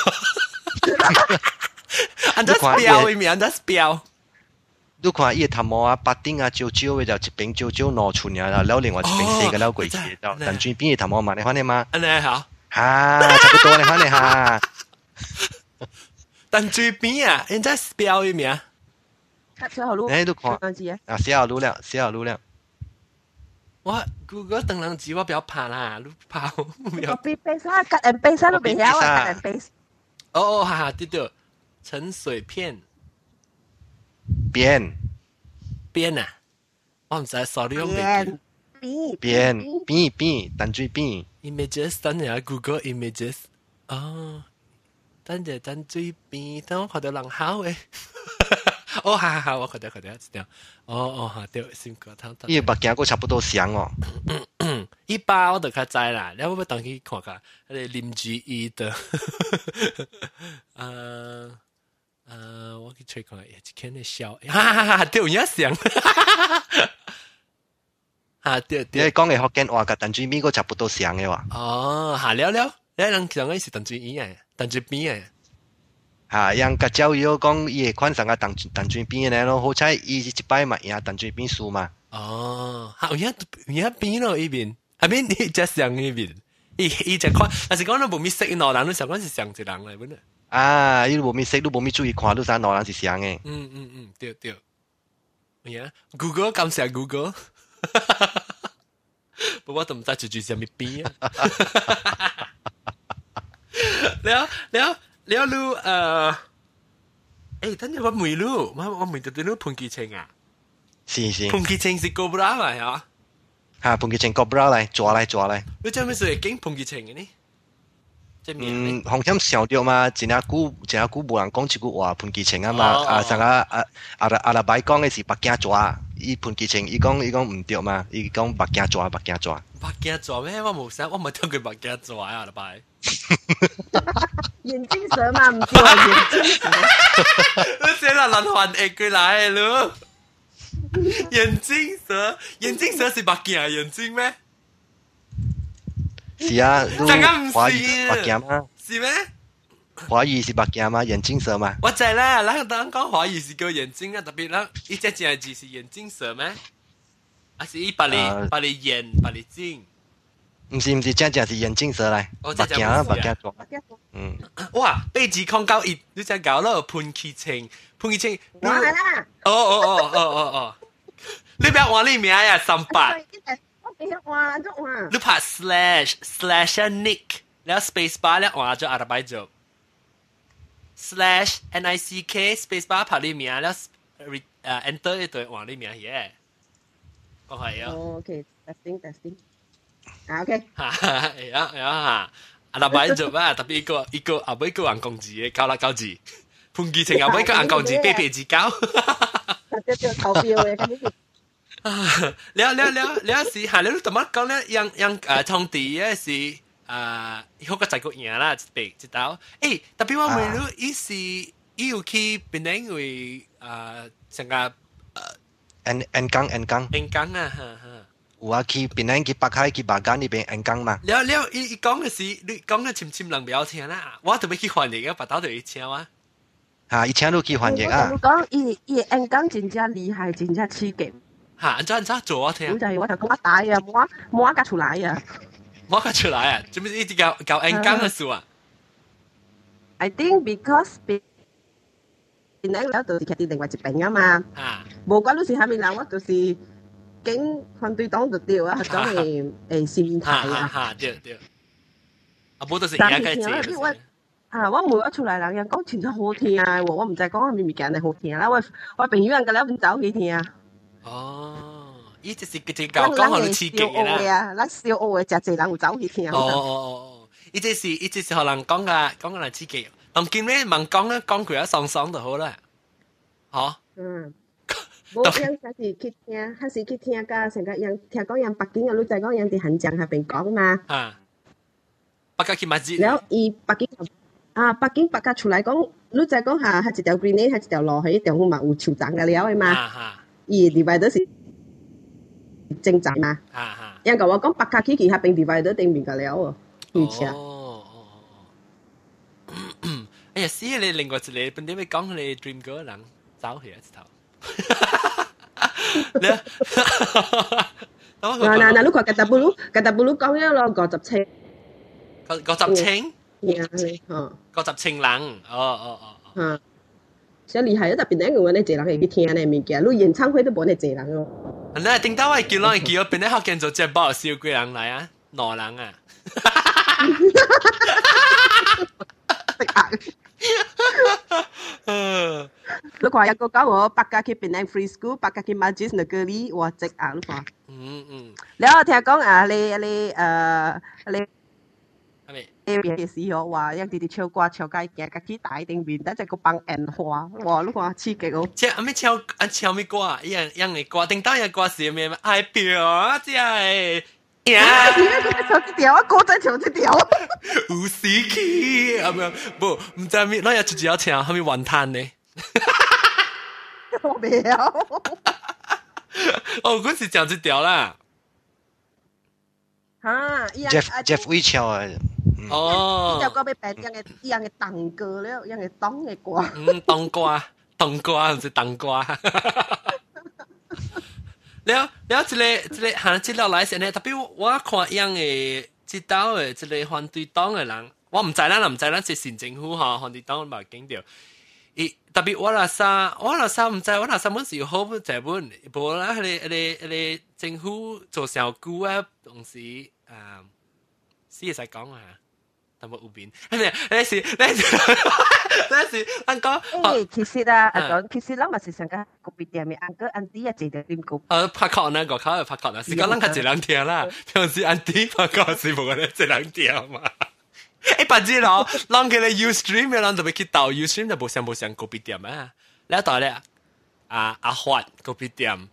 按照標一面，按照標。 你看伊個頭毛啊，八丁啊，焦焦嘅就一邊焦焦攞出嚟啦，然後另外一邊細個แล้ว鬼嘢，就淡水邊嘅頭毛嘛，你看你嘛？ 安尼好。 嚇，差不多你看你嚇。 淡水邊啊，按照標一面。 小號路。 誒，你看啊，小號路了。 我 Google 等人字我不要怕啦，你怕我不要。 copy paste 啦，cut and paste 都未曉啊 ，cut and paste。 哦，哈哈，對，陳水片。 邊啊，我唔使 sorry 用邊，淡水邊。 Images 等下 Google Images， 哦，等下淡水邊，等我看到人好誒。哦，好，我看到，知道。哦，好，對，先個湯。 伊個目鏡個差不多像哦。 一般我就較知啦，你要不當去看下，你林志毅的，我去吹看，一看你笑，哈，對，有像，啊，對。 你講嘅福建話甲淡水邊個差不多像嘅話。 哦，下了，你人講嘅是淡水邊嘅，淡水邊嘅。 人甲教育講伊會款上個淡水邊嘅咯，好彩伊一擺嘛贏淡水邊輸嘛。 哦，有影邊咯呢邊，下邊你只上呢邊，伊只看，但是講你無咪識喏人，你上講是上一人嚟本來。啊， 你無咪識，你無咪注意看，你知喏人是上嘅。 對。呀 ，Google 感謝 Google， 不過我都唔知住什麼邊啊。了路等陣我問路，我問到你潘基清啊？ 是。 潘基清是高布拉嚟啊？ 潘基清高布拉嚟抓嚟。 你做咩事經潘基清嘅呢？ 紅點想到嘛，真係古無人講一句話潘基清啊嘛，上個阿拉伯講嘅是北京抓，伊潘基清伊講唔對嘛，伊講北京抓。 北京抓咩？我冇想，我冇聽過北京抓啊，阿拉伯。 眼睛蛇嘛，唔叫眼睛蛇。 你寫啦，人還譯佢嚟咯。眼睛蛇是北京眼睛咩？ 是啊， 大家唔是北京嗎？ 是咩？ 華語是目鏡嗎？眼鏡蛇嗎？ 我知啦，咱講華語是叫眼睛啊，特別咱一隻字字是眼睛蛇咩？還是把你眼把你睛？ 唔是，正是眼鏡蛇嚟。目鏡啊，目鏡做。嗯。 哇，背字控高一，你只搞到潘氣清。 哇啦！ 哦，你不要換你名呀，38。 我俾換咗換。 你拍 slash nick，แล้ว space bar แล้ว換咗อะไรไปจบ slash nick space bar 拍你名แล้ว enter 一對換你名嘢，講係啊。 OK testing。啊 OK。 呀，อะไรไปจบ啊？特別一個後尾個人工字嘅9字。潘記晴後尾個人工字啤字交。 就投票嘅。 了是嚇，你都點樣講咧？樣通地嘅是好個仔個嘢啦，一道。誒，特別我問你，伊是伊有去邊度為成個 N gang 啊， 有啊，去邊度去北海去巴干呢邊 N gang 嘛？ 了，伊講嘅是你講嘅潛人唔要聽啦，我特別去翻譯嘅，白刀就要聽啊。 嚇，以前都去翻譯啊。 我講伊 N gang 真正厲害，真正刺激。 嚇，安怎做啊？聽。 就係我就講我大啊，摸夾出來啊。 摸夾出來啊？做咩一直搞 N gang嘅事啊 ？I think because 邊咧有就是佢哋另外一邊啊嘛。嚇。無關你是蝦米人，我就是經反對黨就掉啊，講係心態啊。 嚇，對。啊，冇就是而家嘅字。 啊！我每一出嚟人講全真好聽啊！我唔就係講係咪物件係好聽啦，我朋友人個了邊走去聽啊。 哦，伊就是佢講好你刺激嘅啦。 咱小學嘅真濟人有走去聽。 哦，伊這是可能講個嚟刺激。當今咧問講咧講佢一爽就好啦。嚇。嗯。 冇樣還是去聽，還是去聽個成個樣聽講樣北京嘅女仔講樣喺漢江下邊講嘛。啊。北京去乜嘢？然後伊北京。北京北家出來講，你再講下一條 green 一條路喺中嘛有酋長嘅了嘅嘛，伊 divide 是正站嘛，人講我講北家去下邊 divide 定面嘅了喎，而且。 哎呀，死你另外一個，本點咪講你 dream girl 人走去一頭。 嗱，你看格達布魯講咗咯，57。 57？50清人， 所以厲害，特別咧，我哋濟人會去聽呢物件，你演唱會都冇你濟人咯。 嗱，頂到我叫人叫邊咧學見做隻包少幾人嚟啊？2人啊！ 你看一個講我北家去邊咧 free school， 北家去 Majlis Negeri， 哇，直啊！你看。แล้ว聽講啊，你。嘅時候話，一啲唱歌唱街嘅，佢大定面，但係個幫人花，哇！你話刺激哦！ 即係咩唱咩歌啊？樣嘅歌，定當日歌是咩？愛表啊，即係呀！唱一條啊，歌仔唱一條， 有死氣咁樣，唔知咩，那日自己要唱，係咪雲탄呢？ 我未有。 哦，嗰時唱一條啦。 嚇 ！Jeff 會唱啊！ 哦， 呢首歌俾病樣嘅當歌咧，樣嘅當嘅歌。 當歌唔是當歌。了，一個行資料來先咧，特別我看樣嘅知道嘅一個反對黨嘅人，我唔知啦，是縣政府嚇反對黨冇見到。特別我那啥唔知，我那啥本是有好這本，無啦，佢政府做小姑啊，同時先會使講啊。有冇邊？你是，安哥。 其實啊，其實咱咪是上個個別店嘅安哥安弟啊，坐喺點個。 拍殼呢個口係拍殼啦，是講咱較一人聽啦，平時安弟拍殼是無人一人聽嘛。不知咯，咱佢哋 Ustream 嘅人就要去到 Ustream 就冇上個別店啊。你到咧阿發個別店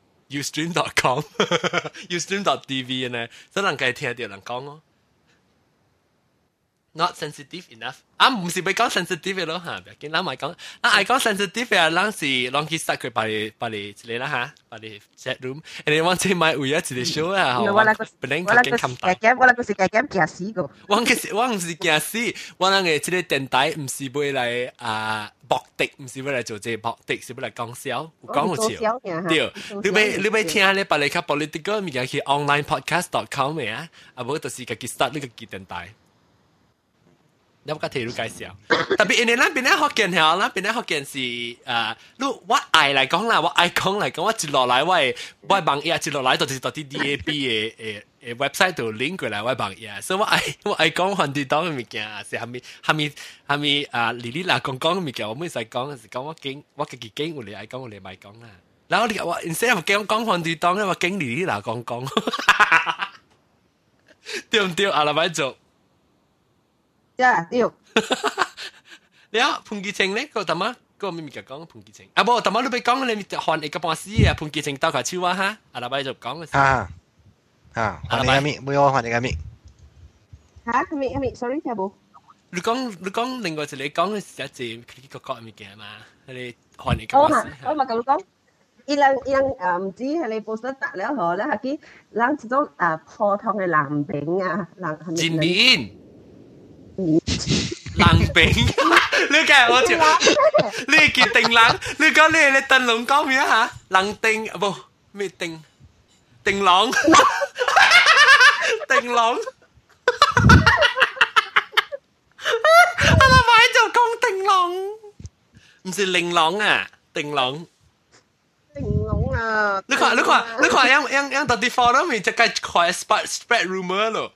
Ustream.com、Ustream.tv 呢，所以人可以聽到人講咯。 not sensitive enough 啊，唔是要講 sensitive 嘅咯嚇，別見咱咪講，咱愛講 sensitive 啊，咱是攏去塞佢把你一個啦嚇，把你 chat room，你往前買位啊，一個 show 啊， 我那個我那個是夾夾死個， 我唔是驚死，我那個即個電台唔是要來博敵，唔是要來做這博敵，是要來講笑，講好笑，對，你要聽咧，把你較 political 物件去 onlinepodcast.com 嘅啊，啊無就是家己 start 呢個電台。你個提路介紹，特別因為咱邊咧福建嚇，咱邊咧福建是我愛嚟講啦，我愛講嚟講，我接落來我網頁接落來就是到啲 DAB 嘅website 度 link 過來我網頁，所以我愛講反對黨嘅物件，是係咪哩哩啦講嘅物件，我每使講是講我自己經我哋愛講我哋咪講啦，然後我 instead of 講反對黨咧，我經哩哩啦講，對唔對？阿拉咪做。 對。 了潘基清咧，個特麼個咪咪講潘基清，啊無特麼你俾講你換一個半死啊，潘基清兜下手啊哈，阿拉咪就講嘅時。 換你個咪，唔要換你個咪。 嚇？咪 ，sorry 聽冇。 你講另外一個講嘅時陣，佢個講物件嘛，你換一個半死。 我咪咁講。伊人唔知係你報得達了嗬，咧係啲人這種普通嘅藍餅啊， 煎麵。冷餅，你計我條，你叫定冷，你講你燈籠講咩嚇？冷定不咩定籠，定籠，我諗買就講定籠，唔是玲瓏啊，定籠。 定籠啊！ 你看，樣到地方都未就計快 spread rumor 咯。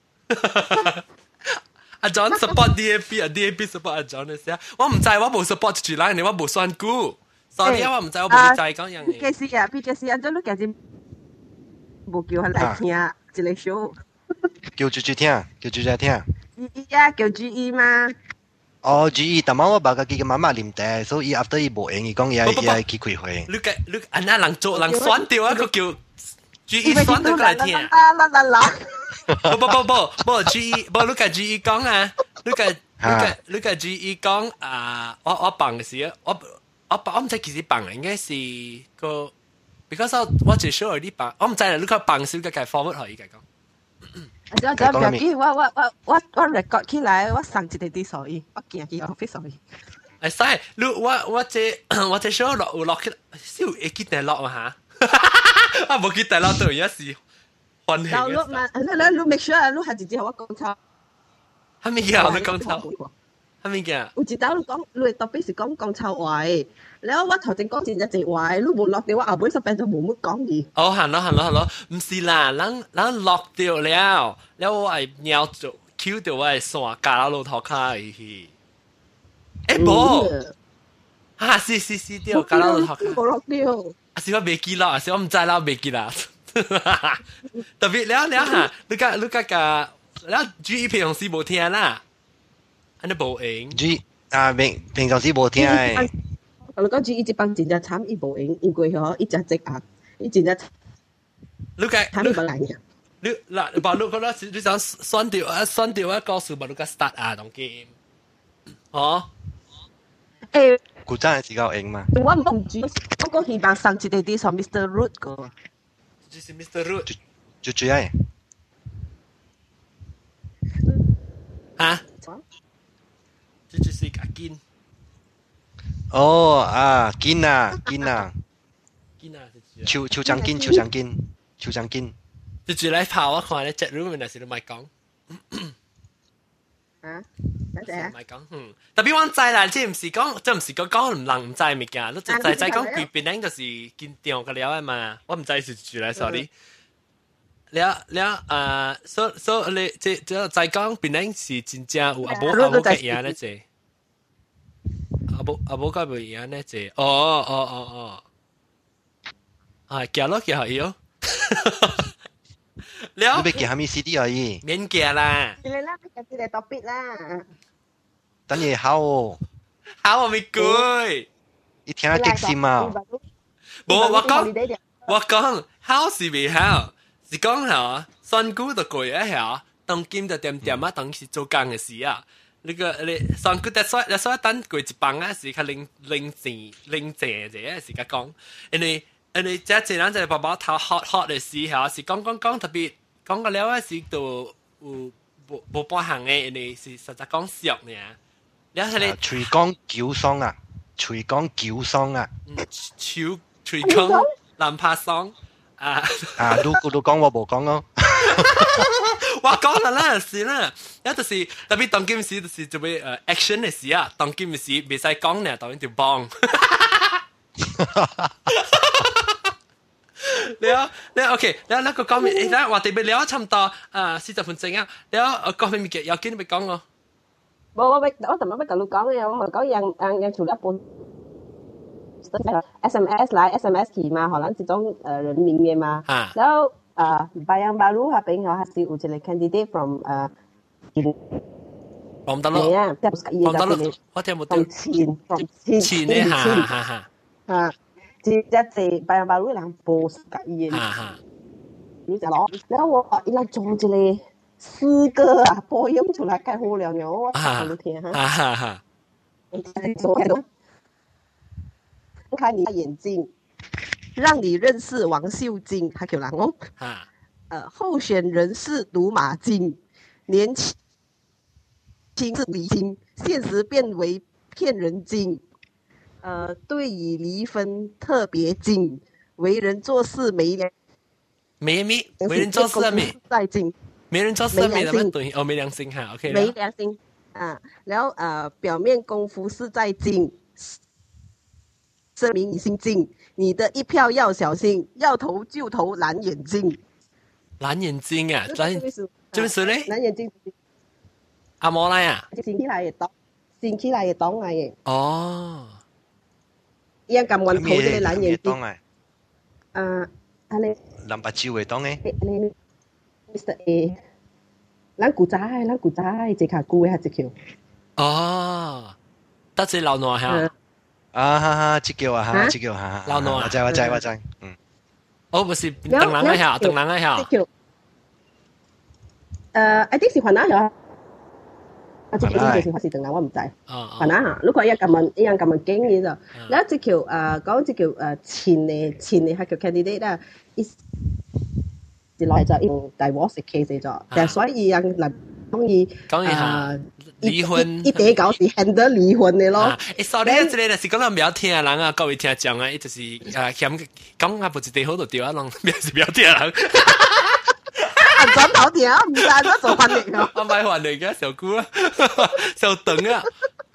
阿 John support DAP 啊 ，DAP support 阿 John 嘅時候，我唔制，我冇 support 住啦，你我冇選股 ，sorry 我唔制，我冇制講樣嘢。 PJC 安怎你今日冇叫佢嚟聽一個 show？ 叫住聽，叫住嚟聽。 叫 GE 嘛？ 哦 ，GE，但係我爸個佢嘅媽媽念地，所以 after 伊無用，伊講伊係去開會。 你安那人做人選掉啊，佢叫 GE 選到嚟聽。不 GE 不，你個 GE 講啊，你個 GE 講我辦嘅時，我唔知其實辦嘅應該是個 ，because 我最少有啲辦，我唔知啦，你個辦少嘅計 forward 可以計講。我 record 起來，我上一啲所以，我見佢 office 所以。哎，使你我這少落去，少會記得落嘛嚇，我冇記得落到而家是。 你 make sure 你係直接我講錯。 係咪嘢？你講錯？係咪嘢？ 有一道你講，你特別是講錯話，然後我頭先講前一隻話，你冇落掉，我後尾就變咗冇乜講嘢。 哦，係咯，唔是啦，咱落掉了，我係鳥做 Q 掉我係線加到路頭開去。誒冇，啊是掉加到路頭開。 冇落掉。 啊是我未記啦，是我唔知啦，未記啦。特別了嚇，你GE 平常時冇聽啦，安尼無用。 G 平常時冇聽誒。 我講 GE 一幫真正慘，伊無用，因為嗬，伊真積壓，伊真正慘伊不來嘅。 你嗱，把你覺得你想選掉啊，告訴把你個 start 啊，當 game，哦。 誒， 古真係時間用嘛？ 我唔知，我講希望上一啲啲從 Mr. Root 個。 就是 Mr. Root， 就這樣。 啊？這就是一個筋。 哦筋啊！手掌筋。 就來跑我看咧 chat room 嗰陣時，你咪講。 啊？乜嘢？ 咪講，特別我知啦，即唔是講唔能唔知物件，你就講佢邊頂就是見掉個了啊嘛，我唔知是住嚟 sorry。所以你即係講邊頂是真正有阿寶嘅嘢咧，即阿寶嘅嘢咧，即哦，係夾咯， 你要記下咩 CD 而已， 免夾啦。 你啦，你夾啲嚟 topic 啦。 等嘢考我未攰， 你聽下激心啊！ 冇我講考是未考，是講嚇選股就攰一下， 當金就點點啊，當時做工嘅時啊，你上個所以等過一幫啊，時佢零錢啫，時間講，因為即係人就係爸爸頭 hot 嘅時候，是講特別講個了啊，是到冇半行嘅，因為是實在講笑呢。你睇你隨講叫桑啊，隨講叫桑啊， 隨講南拍桑啊都講我冇講咯。 我講啦，是啦，有就是特別當今時就是做咩action 嘅事啊，當今時未使講呢，當然就幫。你 OK， 你個講面，你話哋咪聊差唔多40分鐘啊，你講面嘅有幾你咪講咯。 我尋日咪同你講嘅，我咪講樣除了本 SMS 來 SMS 去嘛，可能這種人名嘅嘛，然後Bayang Baru 下邊我係是有一個 candidate from 講得咯，我聽冇到。前咧嚇，即係 Bayang Baru 人報嘅嘢，你就攞，然後我伊拉做一個詩歌啊，播音出來太好了呢，我講你聽哈。看你的眼睛，讓你認識王秀晶，他叫人講。候選人是賭馬精，年輕是離經，現實變為騙人精。對於離婚特別精，為人做事沒人做事沒在精， 沒人做事沒良心，沒良心哈 ，OK 沒良心然後表面功夫是在精。證明你姓金，你的一票要小心，要投就投藍眼睛。 藍眼睛啊，做咩事咧？ 藍眼睛阿摩來啊？ 先起來嘅黨嚟嘅。 哦， 依家咁運投嘅藍眼睛。你林伯超嘅黨嘅。 你 Mr A， 咱古仔，這卡古嘅係只橋。 哦，得罪老內嚇。 這叫啊， 老挪啊， 我知， 我不是等人一下 ，I think 是雲南嚇，這條就是還是等人我唔知，雲南嚇，如果一樣咁樣經嘅就，然後這條講這條前嘅係叫 candidate 啦，一來就用 divorce case 咗，但係所以人嚟講離婚， 一地搞是 handle 離婚嘅咯。 sorry 啊，這個是講到唔要聽人啊，各位聽眾啊，就是嫌講啊，不是地好就對啊，攏是不要聽人。 轉頭聽啊，唔知我做翻嚟啊。 我買翻嚟嘅小姑啊，小鄧啊。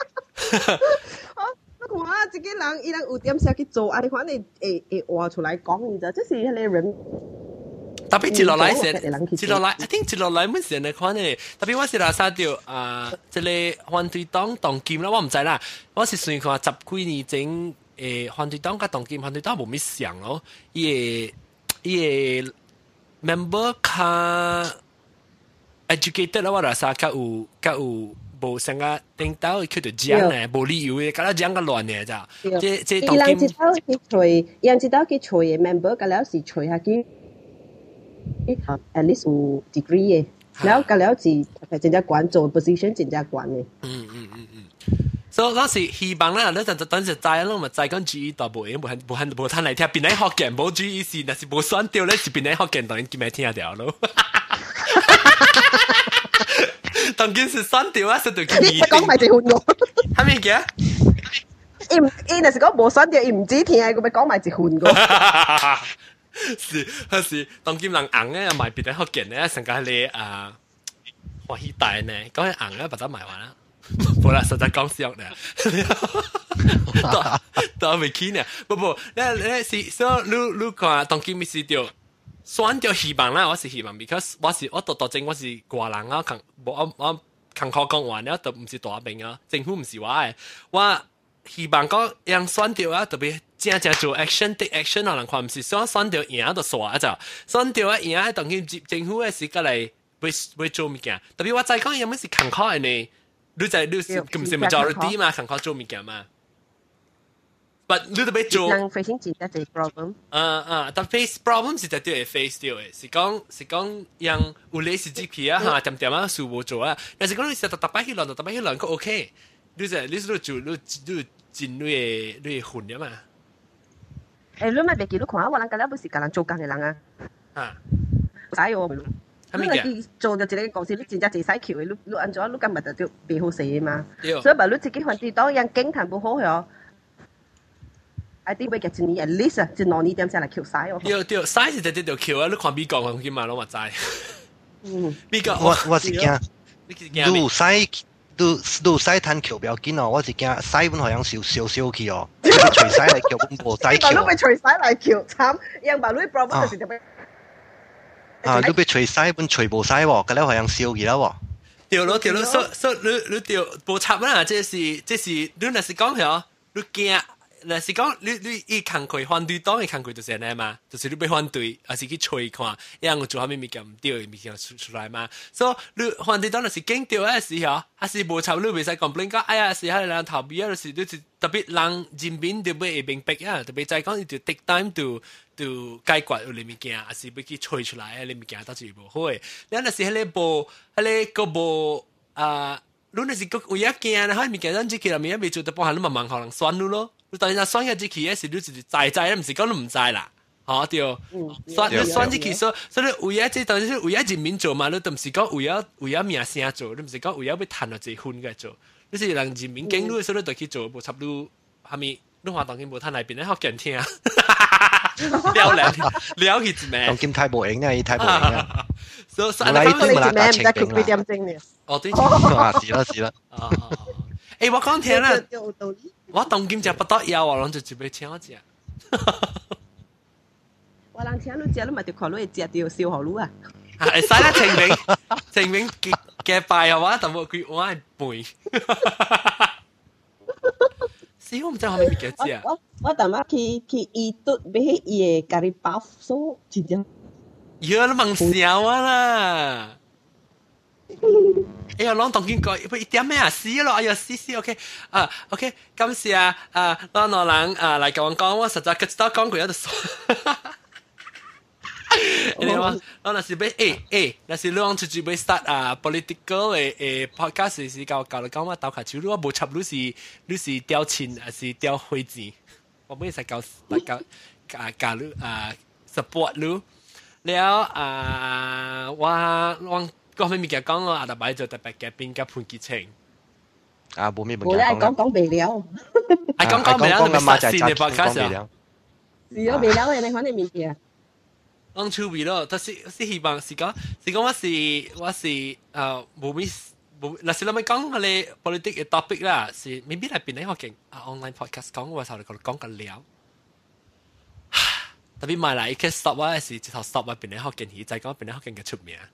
我看這個人，伊人有點想去做，啊，你看你會話出來講，你知，這是迄個人。 特別接落來時，接落來，I think 接落來乜時你看呢？特別我是拉沙條即係反對黨當劍啦，我唔知啦。我是算看10幾年前反對黨甲當劍，反對黨冇咩像咯。伊個 member 較 educated 啦，我拉沙較有無成個領導佢就講呢，無理由嘅，甲佢講個亂嘅咋？即當劍。 伊人知道去找嘅 member，甲了是找下去。at least 有 degree 嘅，然後隔了是真正管做 position 真正管嘅。 所以嗰時希望啦，你就等陣再咯，咪再講注意到無嘢，無攤嚟聽，邊啲學嘅冇注意事，但是無選掉咧，是邊啲學嘅當然見咪聽掉咯。當然是選掉啊，選掉佢。你講埋一換我， 係咩嘅？ 伊若是講無選掉，伊唔知聽，佢咪講埋一換個。 是當今人硬咧，買別啲學嘅咧，成個你歡喜大呢，講起硬咧，把它買完啦。冇啦，實在講笑咧，都未起呢。不，你是所你看當今咪是條選條希望啦，我是希望 ，because 我到證我是華人啊，我勤考講完了，都唔是大兵啊，政府唔是我嘅，我希望講讓選條啊，特別。正做 action，take action 可能看唔是想選到贏就耍就，選到贏當然政府嘅時間嚟會做物件。特別我再講有乜是勤考嘅呢？你唔是 majority 嘛，勤考做物件嘛。 But 你特別做， 人 facing 真係一 problem。 但 face problem 是絕對會 face 到嘅，是講讓有類似 GP 啊嚇，點啊事無做啊，但是講你實特擺去亂，特擺去亂，佢 OK，你做你進你混嘅嘛。 誒，你咪別記錄看，我人家不是教人做工嘅人啊。 啊， 使喎。你嚟做就一個公司，你真正自使橋嘅，你按咗你今日就別好死嘛。所以話你自己揾啲當人經談不好嘅。I think 會一年 at least 一兩年點先嚟橋使哦。 對，使是直接就橋啊！你看美國我見嘛，我嘛知。美國我是驚，你使攤橋不要緊哦，我是驚使本好像少去哦，你除使嚟橋本無使橋。 你咪除使嚟橋，慘，因為你 problem 就是特別。 你被除使本除無使喎，咁咧好像少去啦喎。 對咯，所以你對無插啦，這是你若是講係你驚。那是講你一工課反對黨嘅工課就是安尼嘛，就是你被反對，還是去吹看，因為我做下面物件唔對嘅物件出來嘛。所以你反對黨就是驚掉嘅時候，還是無插你袂使complain講，哎呀是喺人逃避啊，就是你特別人人民就要明白啊，特別在講你就 take time to 解決有啲物件，還是要去吹出來啲物件，到時無好嘅。你若是迄個無，迄個無你若是個有一件，迄物件咱自己入面未做得幫下，你慢慢可能選你咯。你當然選嘅自己嘅時，你就是在，唔是講你唔在啦，嚇對。選自己所以為咗即當然為咗人民做嘛，你都唔是講為咗名聲做，你唔是講為咗要賺到一分嘅做，你是讓人民經歷，所以你就去做，無插你下面你話當然無攤內邊咧學人聽，了去一咩？ 當今太無用啊，伊太無用啊。 所以來都冇人打清兵啦。 哦對， 是啦。 誒我講聽啦。我當今食不到藥，我諗就準備請我食。 我人請你食，你咪就看你食掉燒好路啊！ 會使啦，清明嘅拜係嘛？但係佢我係背。死我唔知我咩物件食。 我等下去伊都買伊嘅咖喱包，所以真正。 要你問笑啊啦！哎呀，攞當見過，一點咩啊？試咯，哎呀，試 ，OK， OK， 今次攞人嚟講，我實在佢知道講過有得說。你話，我那是俾那是你講出去俾 start political 嘅podcast 是教你講我鬥下手，我冇插你是掉錢還是掉灰錢？我冇使教你support 你，了我。講咩物件講我阿大擺做特別嘅邊個潘傑清冇咩物件講。我講未了， 係講未了，你咪殺線嘅 podcast 啊？ 是啊，未了嘅你看你物件。 講趣味咯，但是希望是講我是冇咩冇，嗱是你咪講你 politic 嘅 topic 啦，是未必係邊啲學勁online podcast 講我頭嚟講緊了。特別買嚟一個 stop 啊，是直頭 stop 啊，邊啲學勁起，就係講邊啲學勁嘅出名。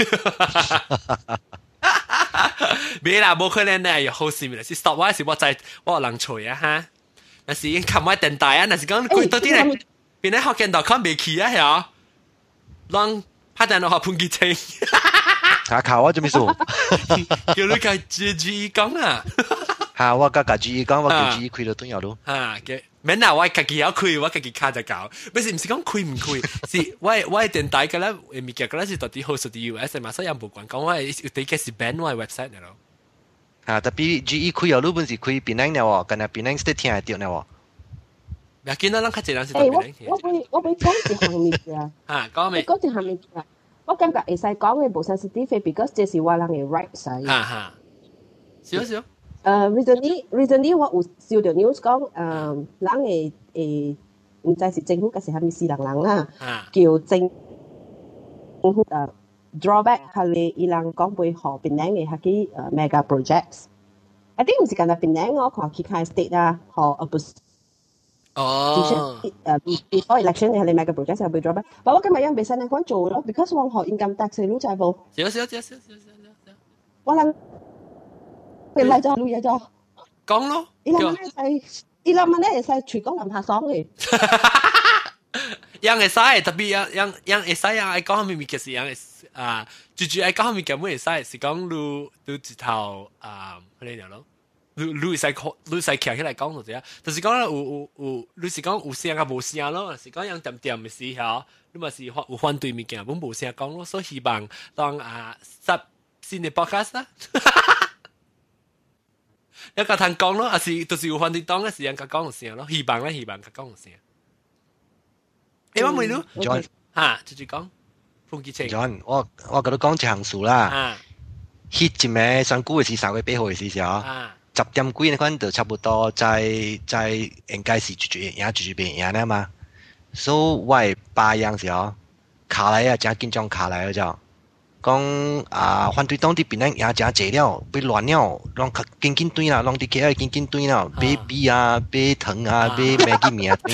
咩啦，冇可能咧，好事咪是 stop 啊，是我在我人吹啊哈。但是已經冚埋電台啊，但是講佢到啲咧，邊啲學勁度講未起啊，係啊，讓拍電腦學潘傑清。 靠我做咩數？ 叫你個 GG 講啊！ 我甲GG 講，我叫 GG 開到都有咯。 嘅。免啊！我自己有開，我自己卡就搞。不是講開唔開，是我電台嘅啦，物件嘅啦是到底好屬啲 US 嘛，所以有冇講講我係對嘅是 ban 我 website 嚟咯。 特別 GE 開有本是開檳榔嘅喎，跟住檳榔是聽係掉嘅喎。 嗱，見到人較濟人是檳榔。 我俾講一項物件。 講咩？ 講一項物件，我感覺會使講嘅無啥是啲 because 這是我人嘅 right side。 少。 recently 我有收到 news 講，人會唔知是政府還是蝦米私人啦，叫政府drawback 係你伊人講背後檳榔嘅嗰啲mega projects。I think 唔是簡單檳榔，我看其他 state 啊，和 opposition before election 嘅係你 mega projects 係被 drawback。不過我今日ยัง未使你講做咯 ，because 我學 income tax 你知冇？ 少。 我諗。佢嚟咗，錄嘢咗。 講咯。 伊諗問咧，係全港人拍爽嘅。 樣會使，特別樣會使樣愛講咩物件是樣會最愛講咩物件冇會使，是講你直頭嗰啲咯。 你使徛起來講就啫，就是講有，你是講有聲甲無聲咯，是講樣點點嘅時候，你嘛是有反對物件，本無聲講咯，所以希望當新嘅 podcast 啦，一個通講咯，還是就是有反對黨嘅時間甲講有聲咯，希望甲講有聲。我問你，John，直接講，風紀清。 John，我甲你講一項事啦，迄一暝選舉嘅是3月8號嘅時候。10點幾那款就差不多在應該是絕贏啦嘛，所以我係8樣時候卡來啊，真緊張卡來咗，講反對黨啲邊咧也真濟了，被亂了，讓緊對啦，讓啲企喺緊對啦，買米啊，買糖啊，買Maggi mee啊。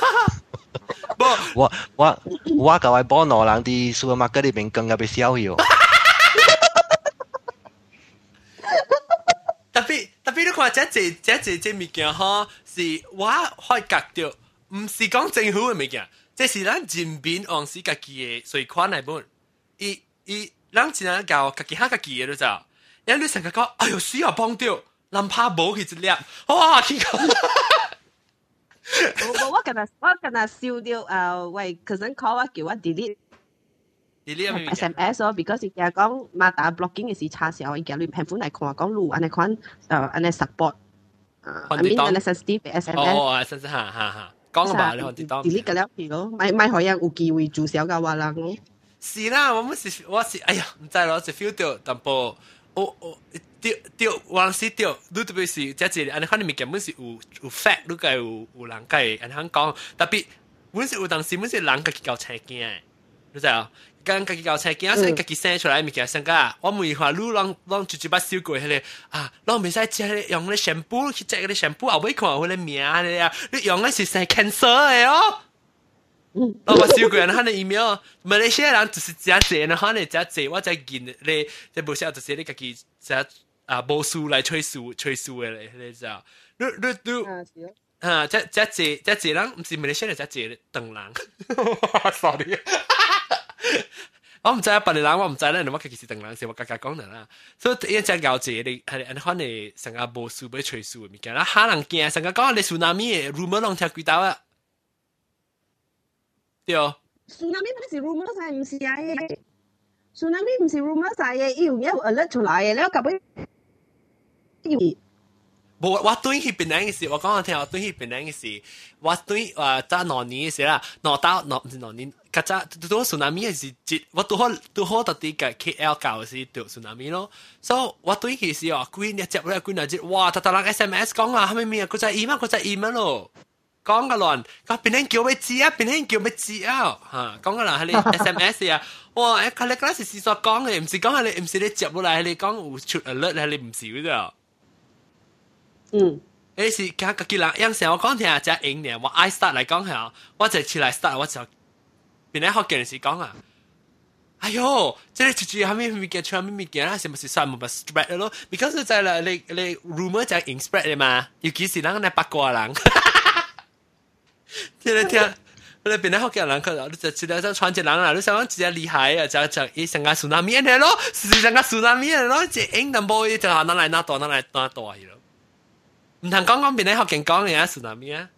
我甲我幫老人啲 supermarket 裏邊更加被笑去。 特別你看這物件吼，是我發覺到，唔是講政府嘅物件，這是咱人民往時家己嘅隨款來本。咱真係教家己家己嘅都就，因為你成日講，哎呦需要幫到，哪怕冇去一粒，哇！聽講。 我今日笑到喂，佢想 call 我叫我 delete。SMS 咯 ，because 伊講講馬達 blocking 嘅時差時候，伊叫你平款嚟看講路，安尼款安尼 support，I mean 安尼 sensitive SMS。 哦，sensitive 哈，講吧，你看啲當。 delete 個了去咯，咪可以有機會注銷個話人咯。 是啦，我是，哎呀，唔知咯，就 feel 到淡薄，掉，往時掉，你特別是即係安尼款嘅物件，本是有 fact，你個有人計安尼講，特別本是有當時本是人家己搞車驚嘅，你知啊？跟家己搞車鏡，所以家己生出來物件生個，我每話你啷直把燒過迄個啊，啷未使只用咧shampoo去隻嗰啲shampoo，後尾看嗰啲名咧啊，你用嘅是生 cancer 嘅哦。我燒過人睇你 email，馬來西亞人就是只隻，然後你只隻，我只見你即無寫就是你家己只無數來吹數嘅咧，你知啊？你只隻人唔是馬來西亞只隻鄧人 ，sorry。我唔知啊，別人我唔知咧，我其實鄧人是我家講嘅啦，所以一隻咬字你係可能成個無數俾吹數嘅物件啦，可能驚成個講你 tsunami 嘅 rumor 攏聽幾多啊？對哦。 tsunami 唔是 rumor 晒，唔是啊嘅。tsunami 唔是 rumor 晒嘅，要alert 出來嘅，你夾尾要。 我對佢邊樣嘅事，我講我聽，我對佢邊樣嘅事，我對在兩年嘅時啦，唔是兩年，較早都tsunami嘅時節，我都好特啲嘅 KL 教嘅時對tsunami咯，所以我對佢時話，幾日接咧幾日接，哇！特人 SMS 講啊，係咪咩啊？佢就email 咯，講個亂，講邊樣叫咩字啊？邊樣叫咩字啊？嚇，講個亂係你 SMS 啊，哇！佢哋嗰時是所講嘅，唔是講係你，唔是你接落嚟，係你講有出 alert 係你唔是嗰度。你是家己人，有時我講聽啊，只影呢，我 I start 嚟講係，我就出來 start，我就邊啲學嘅人士講啊，哎喲，即係住下面物件，出下面物件啦，是咪是算冇乜 spread 咯 ？because 就係啦，你 rumor 就係 in spread 嘅嘛，尤其是人哋八卦人，聽，你邊啲學嘅人佢就出來就傳一人啦，你想講自己厲害啊，就一成個 tsunami 嘅咯，是成個 tsunami 嘅咯，即係影淡薄就拿來拿去咯。唔通講邊啲學勁講嘅啊，tsunami 啊！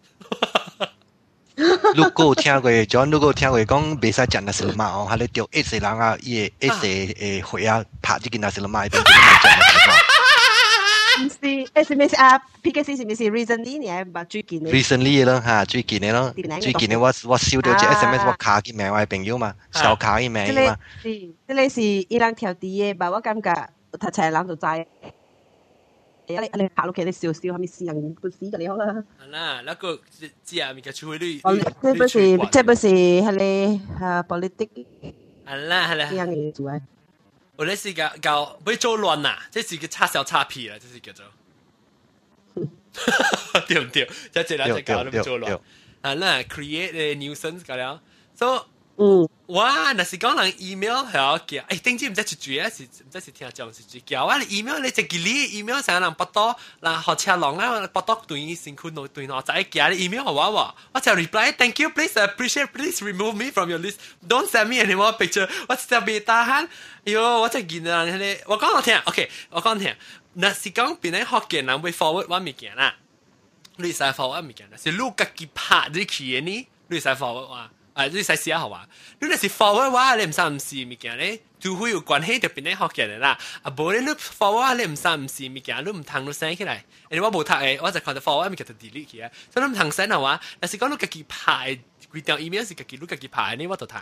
如果聽過，John，如果聽過講未使食那什麼哦，係你掉一世人啊，伊誒血啊，拍啲件那什麼，一定唔食那什麼。唔是咩啊 ？PKC 是咩是 recently 呢？唔係最近嘅。 recently 咯嚇，最近嘅咯，最近嘅我收到隻 SMS，我卡佢名我係朋友嘛，小卡佢名嘛。 即係伊人條啲嘢吧，我感覺讀冊人就知。你拍落去你笑笑，係咪死人不死嘅你好啦？ 係啦，那個知啊，咪叫出去你。 這不是係你politics。 係啦。 呢樣嘢做啊！ 我哋是搞唔做亂呐，這是個插小插屁啦，這是叫做。對唔對？即係兩隻搞都唔做亂。係啦 ，create a nuisance 咁樣，所以。哇！那是講人 email 係我叫，頂住唔知住啊，唔知聽講是住叫。我 email 你只記你 email 成人不多，嗱學車郎啦，不多對辛苦對我仔叫你 email 好我就 reply thank you please appreciate please remove me from your list don't send me any more picture 我就被打喊，喲我真見啊你，我講我聽 ，OK 我講聽， 那是講邊咧學嘅人會 forward 我物件啦，你使 forward 物件啦，是你家己拍你去嘅呢，你使 forward 我，你使寫好啊，你若是 forward 我，你唔使唔是物件咧，除非有關係就邊咧學嘅人啦，無你 forward 你唔使唔是物件，你唔通你寫起來，因為我無讀嘅，我就看到 forward 物件就 delete 去啊，所以你唔通寫好啊，但是講你家己拍幾條 email 是你家己拍呢，我就讀，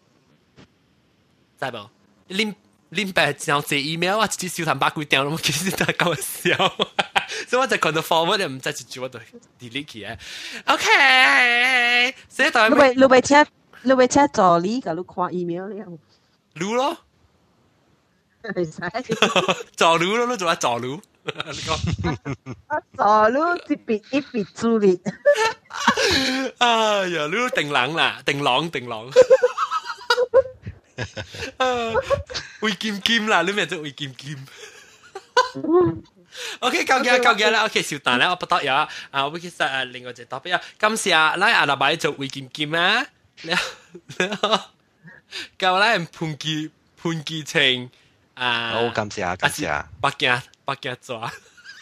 知無？林白交這 email 啊，直接小談八幾條，我其實都係搞笑，所以我就看到 forward 唔知一句我就 delete 去啊。OK， 所以當然你會車助理㗎，你看 email 呢？ 錄咯， 係使助錄咯，你做下助錄，你講。 助理一筆助理。 哎呀，你都定冷啦，定朗。會劍啦，你咪做會劍。OK， 夠嘅啦。OK， 小蛋咧，我不得有啊。我其實另外一個特別啊，今次啊，拉阿拉伯做會劍啊，夠拉潘記情啊。 好，感謝。 北京抓。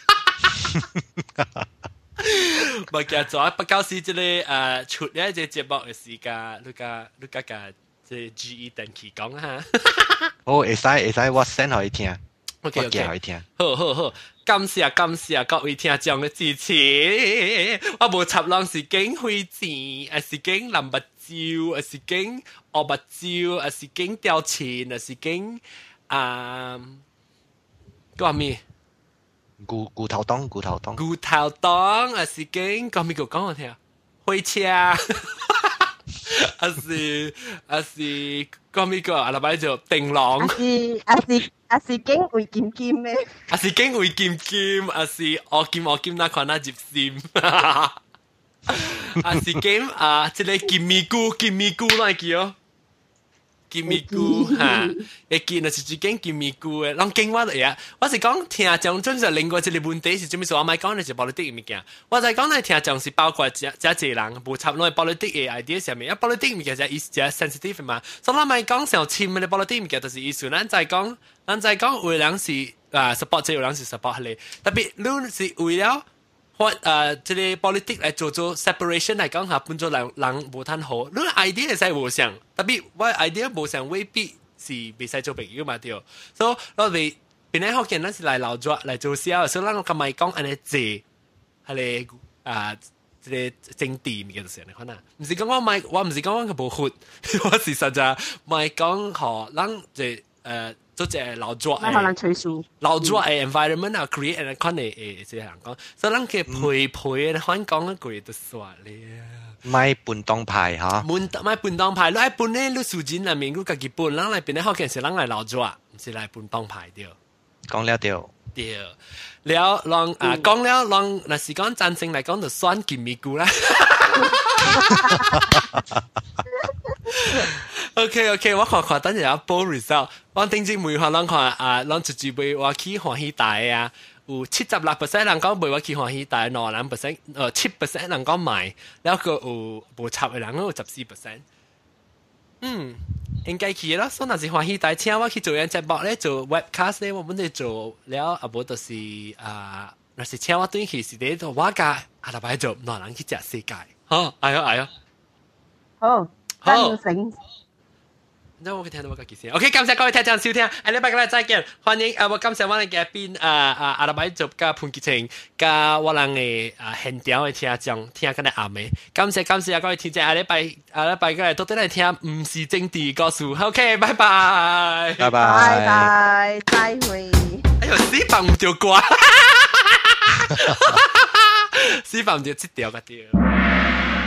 北京抓，不夠時即係出呢隻節目嘅時間，你家即 GE 定期講嚇。 好，會使，我 send 俾你聽。 OK， 我寄俾你聽。 好，感謝各位聽眾嘅支持。我無插浪是經開錢，是經淋目照，是經學目照，是經掉錢，是經講咩？ 骨頭檔， 是經講咩叫講我聽？開車。是講咩個阿拉伯就定朗， 是經會劍咩？ 是經會劍，是我劍那款那接線，是經即係劍咪菇來叫哦，劍咪菇嚇，一見就是最經劍咪菇嘅，啷經我嚟啊！我是講聽眾真係另外一個問題是做咩說我咪講你是保利物件，我就係講你聽眾是包括這人無插落保利嘅 idea 上面，因保利物件就係 sensitive 嘛，所以我咪講上簽嘅保利物件就是意思，咱就係講有人是support 這有人是 support 你，特別你是為了。即係 politics 嚟做 separation 嚟講下，變咗人無攤好。你 idea 係無相，特別我 idea 無相未必是未使做朋友嘛對。所以我哋邊啲學見咱是嚟留作嚟做事啊，所以咱咁咪講安尼借係你即係政治嘅就是你可能，唔是講我唔是講我個無血，我事實就咪講學咱即做只留作誒，可能吹數留作誒 environment 啊 ，create and economy 誒，即係人講，所以咱嘅陪香港嗰句就算咧。 買半當牌嚇， 買半當牌，你喺半咧，你數錢入面你自己半，咱嚟邊咧學嘅時，咱嚟留作，唔是嚟半當牌掉。 講了對。 了，讓講了，讓嗱時講贊成嚟講就酸劍咪菇啦。OK， 我看等陣有報 result， 我頂陣每下人看人就準備我去歡喜大啊，有76%人講買我去歡喜大，7% 人講買，然後個有無插嘅人有14%。應該去咯，所以若是歡喜大，請我去做樣節目咧，做 webcast 咧，我本嚟做了，無就是若是請我對去是咧做我家阿拉伯做，哪人去食世界？好，哎喲， 好，贊成。 那我可以聽到我嘅聲。OK， 感謝各位聽眾收聽，下禮拜嘅再見，歡迎我感謝我哋嘅邊阿拉伯族加潘潔晴加我哋嘅現場嘅聽眾聽緊啲阿妹，感謝各位聽眾，下禮拜嘅嚟到底嚟聽唔是政治歌數 ，OK， 拜拜， 再會。 哎呦，死放唔掉歌，死放唔掉，切掉嗰啲。